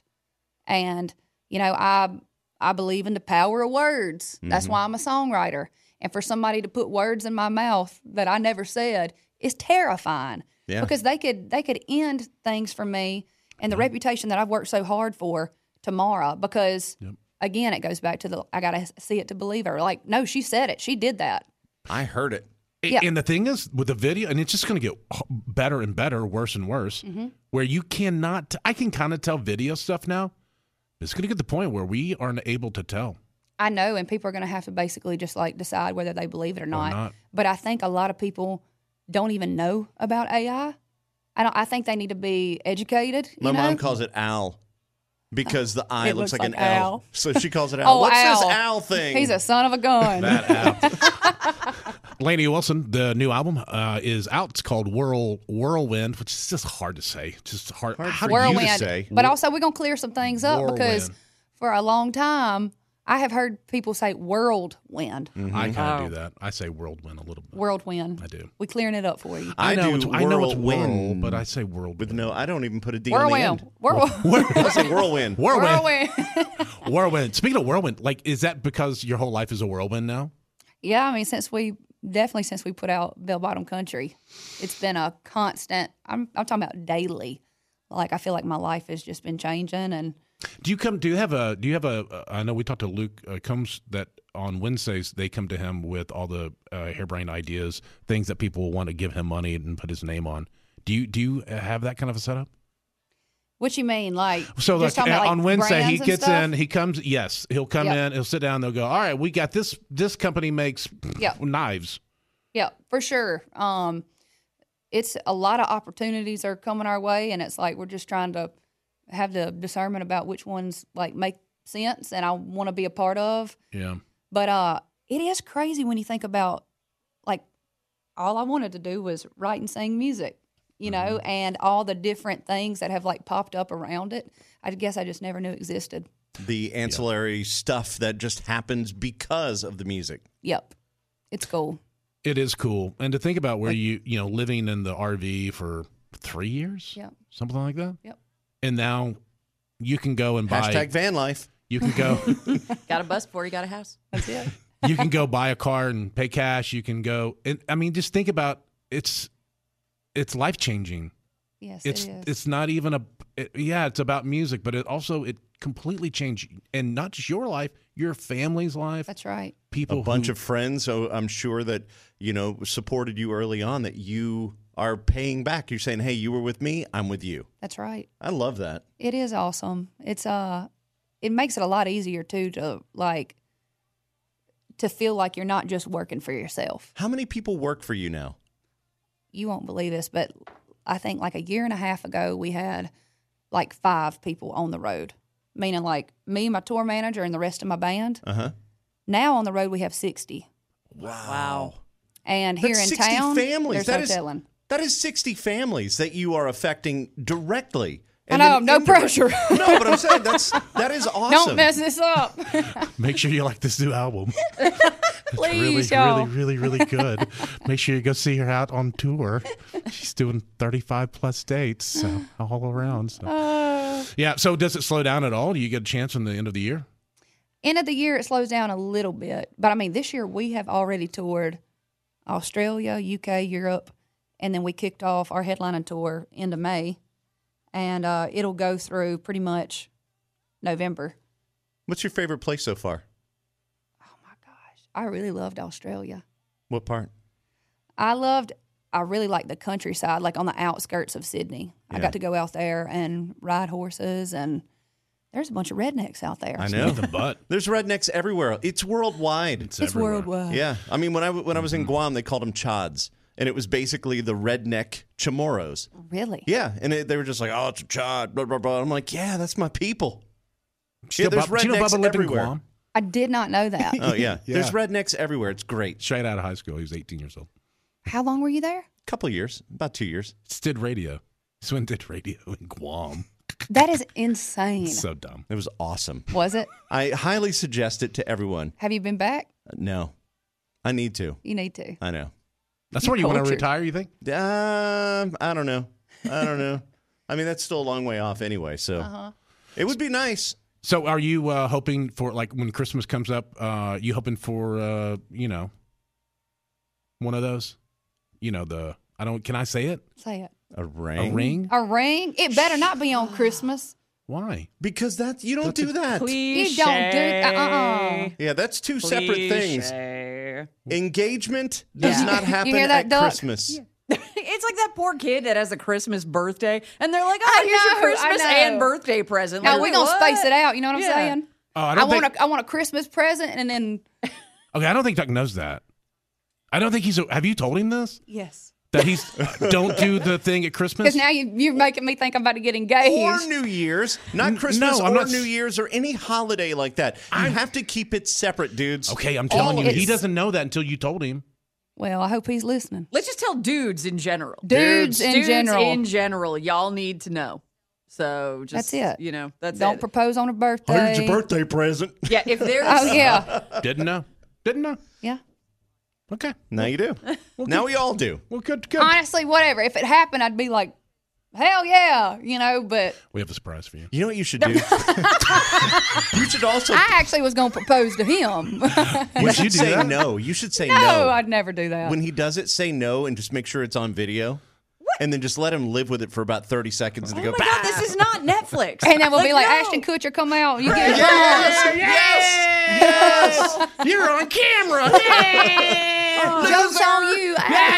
[SPEAKER 9] and you know I I believe in the power of words. That's why I'm a songwriter. And for somebody to put words in my mouth that I never said is terrifying.
[SPEAKER 1] Yeah.
[SPEAKER 9] Because they could they could end things for me and the reputation that I've worked so hard for tomorrow. Because again, it goes back to the I gotta see it to believe her. Like, no, she said it. She did that.
[SPEAKER 1] I heard it.
[SPEAKER 9] Yeah.
[SPEAKER 4] And the thing is, with the video, and it's just going to get h- better and better, worse and worse,
[SPEAKER 9] Mm-hmm.
[SPEAKER 4] where you cannot, I can kind of tell video stuff now. It's going to get to the point where we aren't able to tell.
[SPEAKER 9] I know, and people are gonna have to basically just like decide whether they believe it or not.
[SPEAKER 4] not.
[SPEAKER 9] But I think a lot of people don't even know about A I. I don't I think they need to be educated.
[SPEAKER 1] My
[SPEAKER 9] you know?
[SPEAKER 1] mom calls it Al because the eye
[SPEAKER 9] It
[SPEAKER 1] looks,
[SPEAKER 9] looks
[SPEAKER 1] like,
[SPEAKER 9] like
[SPEAKER 1] an L.
[SPEAKER 9] Al.
[SPEAKER 1] So she calls it Al.
[SPEAKER 9] Oh,
[SPEAKER 1] What's
[SPEAKER 9] Al.
[SPEAKER 1] this Al thing?
[SPEAKER 9] He's a son of a gun.
[SPEAKER 4] That out. Lainey Wilson, the new album uh, is out. It's called Whirl Whirlwind, which is just hard to say. Just hard.
[SPEAKER 1] Hard
[SPEAKER 4] how
[SPEAKER 1] for
[SPEAKER 4] do you
[SPEAKER 1] you to
[SPEAKER 9] Whirlwind.
[SPEAKER 1] say.
[SPEAKER 9] But also, we're gonna clear some things up because
[SPEAKER 4] Whirlwind.
[SPEAKER 9] for a long time, I have heard people say whirlwind,
[SPEAKER 4] I kind of
[SPEAKER 6] Oh.
[SPEAKER 4] do that. I say whirlwind a little bit.
[SPEAKER 9] whirlwind.
[SPEAKER 4] I do.
[SPEAKER 9] We clearing it up for you.
[SPEAKER 1] I,
[SPEAKER 4] know
[SPEAKER 1] do
[SPEAKER 4] it's, I know it's whirl,
[SPEAKER 1] whirlwind
[SPEAKER 4] but I say whirlwind.
[SPEAKER 1] with no. I don't even put a D on the
[SPEAKER 9] Whirlwind.
[SPEAKER 1] end.
[SPEAKER 9] Whirlwind.
[SPEAKER 1] I say whirlwind.
[SPEAKER 4] Whirlwind.
[SPEAKER 9] Whirlwind.
[SPEAKER 4] Whirlwind. Speaking of whirlwind, like, is that because your whole life is a whirlwind now?
[SPEAKER 9] Yeah, I mean, since we definitely since we put out Bell Bottom Country, it's been a constant. I'm I'm talking about daily. Like I feel like my life has just been changing, and
[SPEAKER 4] Do you come? Do you have a? Do you have a? Uh, I know we talked to Luke. Uh, comes that on Wednesdays they come to him with all the uh, harebrained ideas, things that people want to give him money and put his name on. Do you do you have that kind of a setup?
[SPEAKER 9] what you mean, like
[SPEAKER 4] So
[SPEAKER 9] just
[SPEAKER 4] like,
[SPEAKER 9] talking about, like,
[SPEAKER 4] on Wednesday he
[SPEAKER 9] brands and
[SPEAKER 4] gets
[SPEAKER 9] stuff?
[SPEAKER 4] in. He comes. Yes, he'll come
[SPEAKER 9] Yep.
[SPEAKER 4] in. He'll sit down. They'll go. All right, we got this. This company makes
[SPEAKER 9] Yep.
[SPEAKER 4] knives.
[SPEAKER 9] Yeah, for sure. Um, it's a lot of opportunities are coming our way, and it's like we're just trying to have the discernment about which ones like make sense and I want to be a part of.
[SPEAKER 4] Yeah.
[SPEAKER 9] But uh, it is crazy when you think about like all I wanted to do was write and sing music, you know, and all the different things that have like popped up around it. I guess I just never knew existed.
[SPEAKER 1] The ancillary stuff that just happens because of the music.
[SPEAKER 9] Yep, it's cool.
[SPEAKER 4] It is cool, and to think about where you you know living in the R V for three years,
[SPEAKER 9] Yep.
[SPEAKER 4] something like that.
[SPEAKER 9] Yep.
[SPEAKER 4] And now you can go and buy.
[SPEAKER 1] Hashtag van life.
[SPEAKER 4] You can go.
[SPEAKER 6] Got a bus before you got a house.
[SPEAKER 9] That's it.
[SPEAKER 4] You can go buy a car and pay cash. You can go. And I mean, just think about it's. It's life changing.
[SPEAKER 9] Yes,
[SPEAKER 4] It's
[SPEAKER 9] it is.
[SPEAKER 4] it's not even a. It, yeah, it's about music, but it also it completely changed, and not just your life, your family's life.
[SPEAKER 9] That's right.
[SPEAKER 1] A
[SPEAKER 4] People,
[SPEAKER 1] bunch
[SPEAKER 4] who,
[SPEAKER 1] of friends, so I'm sure that, you know, supported you early on that you are paying back. You're saying, hey, you were with me, I'm with you.
[SPEAKER 9] That's right.
[SPEAKER 1] I love that.
[SPEAKER 9] It is awesome. It's uh, it makes it a lot easier too to like to feel like you're not just working for yourself.
[SPEAKER 1] How many people work for you now?
[SPEAKER 9] You won't believe this, but I think like a year and a half ago we had like five people on the road, meaning like me, my tour manager, and the rest of my band.
[SPEAKER 1] Uh huh.
[SPEAKER 9] Now on the road we have sixty.
[SPEAKER 6] Wow.
[SPEAKER 9] And here
[SPEAKER 1] That's
[SPEAKER 9] in
[SPEAKER 1] sixty
[SPEAKER 9] town,
[SPEAKER 1] families.
[SPEAKER 9] there's
[SPEAKER 1] That
[SPEAKER 9] no
[SPEAKER 1] is-
[SPEAKER 9] telling.
[SPEAKER 1] That is sixty families that you are affecting directly.
[SPEAKER 9] I
[SPEAKER 1] And
[SPEAKER 9] know,
[SPEAKER 1] then
[SPEAKER 9] no
[SPEAKER 1] indirect-
[SPEAKER 9] pressure.
[SPEAKER 1] No, but I'm saying that's that is awesome.
[SPEAKER 9] Don't mess this up.
[SPEAKER 4] Make sure you like this new album.
[SPEAKER 9] Please,
[SPEAKER 4] really,
[SPEAKER 9] y'all.
[SPEAKER 4] really, really, really good. Make sure you go see her out on tour. She's doing thirty-five plus dates so, all around. So.
[SPEAKER 9] Uh,
[SPEAKER 4] Yeah. So does it slow down at all? Do you get a chance in the end of the year?
[SPEAKER 9] End of the year, it slows down a little bit. But I mean, this year we have already toured Australia, U K, Europe, and then we kicked off our headlining tour into May. And uh, it'll go through pretty much November.
[SPEAKER 1] What's your favorite place so far?
[SPEAKER 9] I really loved Australia.
[SPEAKER 1] What part?
[SPEAKER 9] I loved, I really liked the countryside, like on the outskirts of Sydney. I
[SPEAKER 1] Yeah.
[SPEAKER 9] got to go out there and ride horses, and there's a bunch of rednecks out there.
[SPEAKER 1] I know.
[SPEAKER 4] The butt.
[SPEAKER 1] There's rednecks everywhere. It's worldwide.
[SPEAKER 4] It's,
[SPEAKER 9] It's
[SPEAKER 4] everywhere.
[SPEAKER 9] worldwide.
[SPEAKER 1] Yeah. I mean, when I when I was in Guam, they called them Chads, and it was basically the redneck Chamorros.
[SPEAKER 9] Really?
[SPEAKER 1] Yeah, and it, they were just like, oh, it's a Chad, blah blah blah. I'm like, yeah, that's my people.
[SPEAKER 4] Do you
[SPEAKER 1] Yeah,
[SPEAKER 4] know
[SPEAKER 1] there's
[SPEAKER 4] Bub- do you know
[SPEAKER 1] rednecks
[SPEAKER 4] Bubba lived in
[SPEAKER 1] everywhere.
[SPEAKER 4] Guam?
[SPEAKER 9] I did not know that.
[SPEAKER 1] Oh yeah.
[SPEAKER 4] Yeah.
[SPEAKER 1] There's rednecks everywhere. It's great.
[SPEAKER 4] Straight out of high school. He was eighteen years old.
[SPEAKER 9] How long were you there?
[SPEAKER 1] Couple years, about two years.
[SPEAKER 4] Just did radio. Swin did radio in Guam.
[SPEAKER 9] That is insane.
[SPEAKER 4] So dumb.
[SPEAKER 1] It was awesome.
[SPEAKER 9] Was it?
[SPEAKER 1] I highly suggest it to everyone.
[SPEAKER 9] Have you been back?
[SPEAKER 1] Uh, No, I need to.
[SPEAKER 9] You need to.
[SPEAKER 1] I know.
[SPEAKER 4] That's where you want to
[SPEAKER 9] Cultured.
[SPEAKER 4] retire, you think?
[SPEAKER 1] Um, I don't know. I don't know. I mean, that's still a long way off anyway. So
[SPEAKER 9] Uh-huh.
[SPEAKER 1] it would be nice.
[SPEAKER 4] So are you uh, hoping for, like, when Christmas comes up, uh, you hoping for, uh, you know, one of those? You know, the, I don't, can I say it?
[SPEAKER 9] Say it.
[SPEAKER 1] A
[SPEAKER 4] A
[SPEAKER 1] ring.
[SPEAKER 4] ring?
[SPEAKER 9] A ring? It better not be on Christmas.
[SPEAKER 4] Why?
[SPEAKER 1] Because that you don't
[SPEAKER 4] That's
[SPEAKER 1] do
[SPEAKER 4] a-
[SPEAKER 1] that.
[SPEAKER 6] Cliche.
[SPEAKER 9] You don't do uh-uh.
[SPEAKER 1] Yeah, that's two separate things.
[SPEAKER 6] Cliche.
[SPEAKER 1] Engagement does
[SPEAKER 9] Yeah.
[SPEAKER 1] not
[SPEAKER 9] You
[SPEAKER 1] happen
[SPEAKER 9] hear that,
[SPEAKER 1] at
[SPEAKER 9] Duck?
[SPEAKER 1] Christmas.
[SPEAKER 6] It's like that poor kid that has a Christmas birthday, and they're like, "Oh,
[SPEAKER 9] I
[SPEAKER 6] here's
[SPEAKER 9] know,
[SPEAKER 6] your Christmas
[SPEAKER 9] I know.
[SPEAKER 6] and birthday present."
[SPEAKER 9] Now
[SPEAKER 6] Like,
[SPEAKER 9] we're gonna
[SPEAKER 6] what?
[SPEAKER 9] space it out. You know what I'm
[SPEAKER 6] Yeah.
[SPEAKER 9] saying?
[SPEAKER 4] Oh, I
[SPEAKER 9] I,
[SPEAKER 4] don't
[SPEAKER 9] want
[SPEAKER 4] think,
[SPEAKER 9] a I want a Christmas present, and then
[SPEAKER 4] okay, I don't think Duck knows that. I don't think he's, a, have you told him this?
[SPEAKER 6] Yes.
[SPEAKER 4] That he's, uh, don't do the thing at Christmas?
[SPEAKER 9] because now you, you're making me think I'm about to get engaged.
[SPEAKER 1] Or New Year's, not
[SPEAKER 4] N-
[SPEAKER 1] Christmas
[SPEAKER 4] no, I'm
[SPEAKER 1] or
[SPEAKER 4] not
[SPEAKER 1] New
[SPEAKER 4] s-
[SPEAKER 1] Year's or any holiday like that. You have to keep it separate, dudes.
[SPEAKER 4] Okay, I'm telling
[SPEAKER 1] All
[SPEAKER 4] you,
[SPEAKER 1] of
[SPEAKER 4] he
[SPEAKER 1] it.
[SPEAKER 4] doesn't know that until you told him.
[SPEAKER 9] Well, I hope he's listening.
[SPEAKER 6] Let's just tell dudes in general.
[SPEAKER 9] Dudes, in
[SPEAKER 6] Dudes
[SPEAKER 9] general.
[SPEAKER 6] in general, y'all need to know. So just
[SPEAKER 9] That's it.
[SPEAKER 6] You know, that's
[SPEAKER 9] Don't
[SPEAKER 6] it.
[SPEAKER 9] propose on a birthday.
[SPEAKER 1] birthday present.
[SPEAKER 6] yeah, if there's
[SPEAKER 9] Oh yeah,
[SPEAKER 4] Didn't know. Didn't know.
[SPEAKER 9] yeah.
[SPEAKER 4] Okay.
[SPEAKER 1] Now you do. Now we all do.
[SPEAKER 4] Well, good, good.
[SPEAKER 9] Honestly, whatever. If it happened, I'd be like, hell yeah, you know. But
[SPEAKER 4] We have a surprise for you.
[SPEAKER 1] You know what you should do? You should also
[SPEAKER 9] I actually was gonna propose to him.
[SPEAKER 1] you
[SPEAKER 4] Would
[SPEAKER 1] should
[SPEAKER 4] you do
[SPEAKER 1] say
[SPEAKER 4] that?
[SPEAKER 1] no. You should say
[SPEAKER 9] no,
[SPEAKER 1] no.
[SPEAKER 9] I'd never do that.
[SPEAKER 1] When he does it, say no and just make sure it's on video. And then just let him live with it for about thirty seconds and
[SPEAKER 6] Oh
[SPEAKER 1] go,
[SPEAKER 6] my God, this is not Netflix.
[SPEAKER 9] and then we'll be like,
[SPEAKER 6] no.
[SPEAKER 9] Ashton Kutcher, come out. You get
[SPEAKER 1] yes, yes, yes.
[SPEAKER 4] You're on camera.
[SPEAKER 9] jokes on you.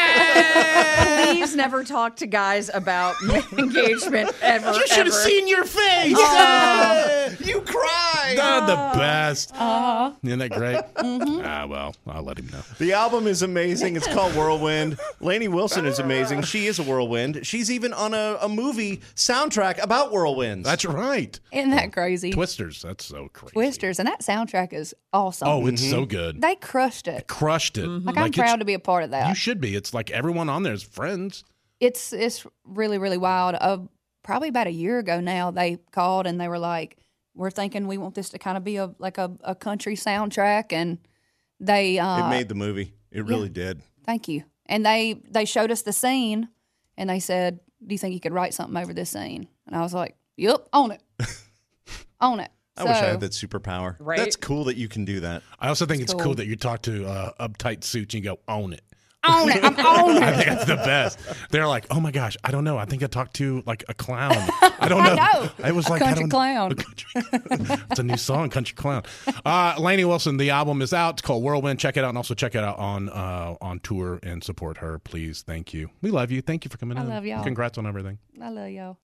[SPEAKER 6] Please never talk to guys about engagement ever.
[SPEAKER 4] You should have
[SPEAKER 6] ever.
[SPEAKER 4] seen your face.
[SPEAKER 1] You cried.
[SPEAKER 4] Oh, the best.
[SPEAKER 9] Uh-huh.
[SPEAKER 4] Isn't that great?
[SPEAKER 9] Mm-hmm.
[SPEAKER 4] Ah, well, I'll let him know.
[SPEAKER 1] The album is amazing. It's called Whirlwind. Lainey Wilson is amazing. She is a whirlwind. She's even on a, a movie soundtrack about whirlwinds.
[SPEAKER 4] That's right.
[SPEAKER 9] Isn't that crazy?
[SPEAKER 4] Twisters. That's so crazy.
[SPEAKER 9] Twisters, and that soundtrack is awesome.
[SPEAKER 4] Oh, it's so good.
[SPEAKER 9] They crushed it.
[SPEAKER 4] Crushed it.
[SPEAKER 9] Like, I'm proud to be a part of that.
[SPEAKER 4] You should be. It's like everyone on there is friends.
[SPEAKER 9] It's it's really really wild. Uh, probably about a year ago now, they called and they were like, "We're thinking we want this to kind of be a like a, a country soundtrack," and they uh,
[SPEAKER 1] it made the movie. It really did.
[SPEAKER 9] thank you. And they they showed us the scene, and they said, "Do you think you could write something over this scene?" And I was like, "Yep, own it, own it."
[SPEAKER 1] I wish I
[SPEAKER 9] So-
[SPEAKER 1] had that superpower.
[SPEAKER 6] Right?
[SPEAKER 1] That's cool that you can do that.
[SPEAKER 4] I also think it's
[SPEAKER 9] Cool.
[SPEAKER 4] cool that you talk to uh, uptight suits and you go, own it.
[SPEAKER 9] on it. I'm on
[SPEAKER 4] I
[SPEAKER 9] it.
[SPEAKER 4] think that's the best. They're like, oh my gosh, I don't know. I think I talked to like a clown. I don't know.
[SPEAKER 9] I know.
[SPEAKER 4] It was
[SPEAKER 9] A
[SPEAKER 4] like
[SPEAKER 9] country
[SPEAKER 4] I don't,
[SPEAKER 9] clown.
[SPEAKER 4] a country- it's a new song, Country Clown. Uh, Lainey Wilson, the album is out. It's called Whirlwind. Check it out, and also check it out on uh, on tour and support her, please. Thank you. We love you. Thank you for coming
[SPEAKER 9] I
[SPEAKER 4] in.
[SPEAKER 9] love y'all.
[SPEAKER 4] Congrats on everything.
[SPEAKER 9] I love y'all.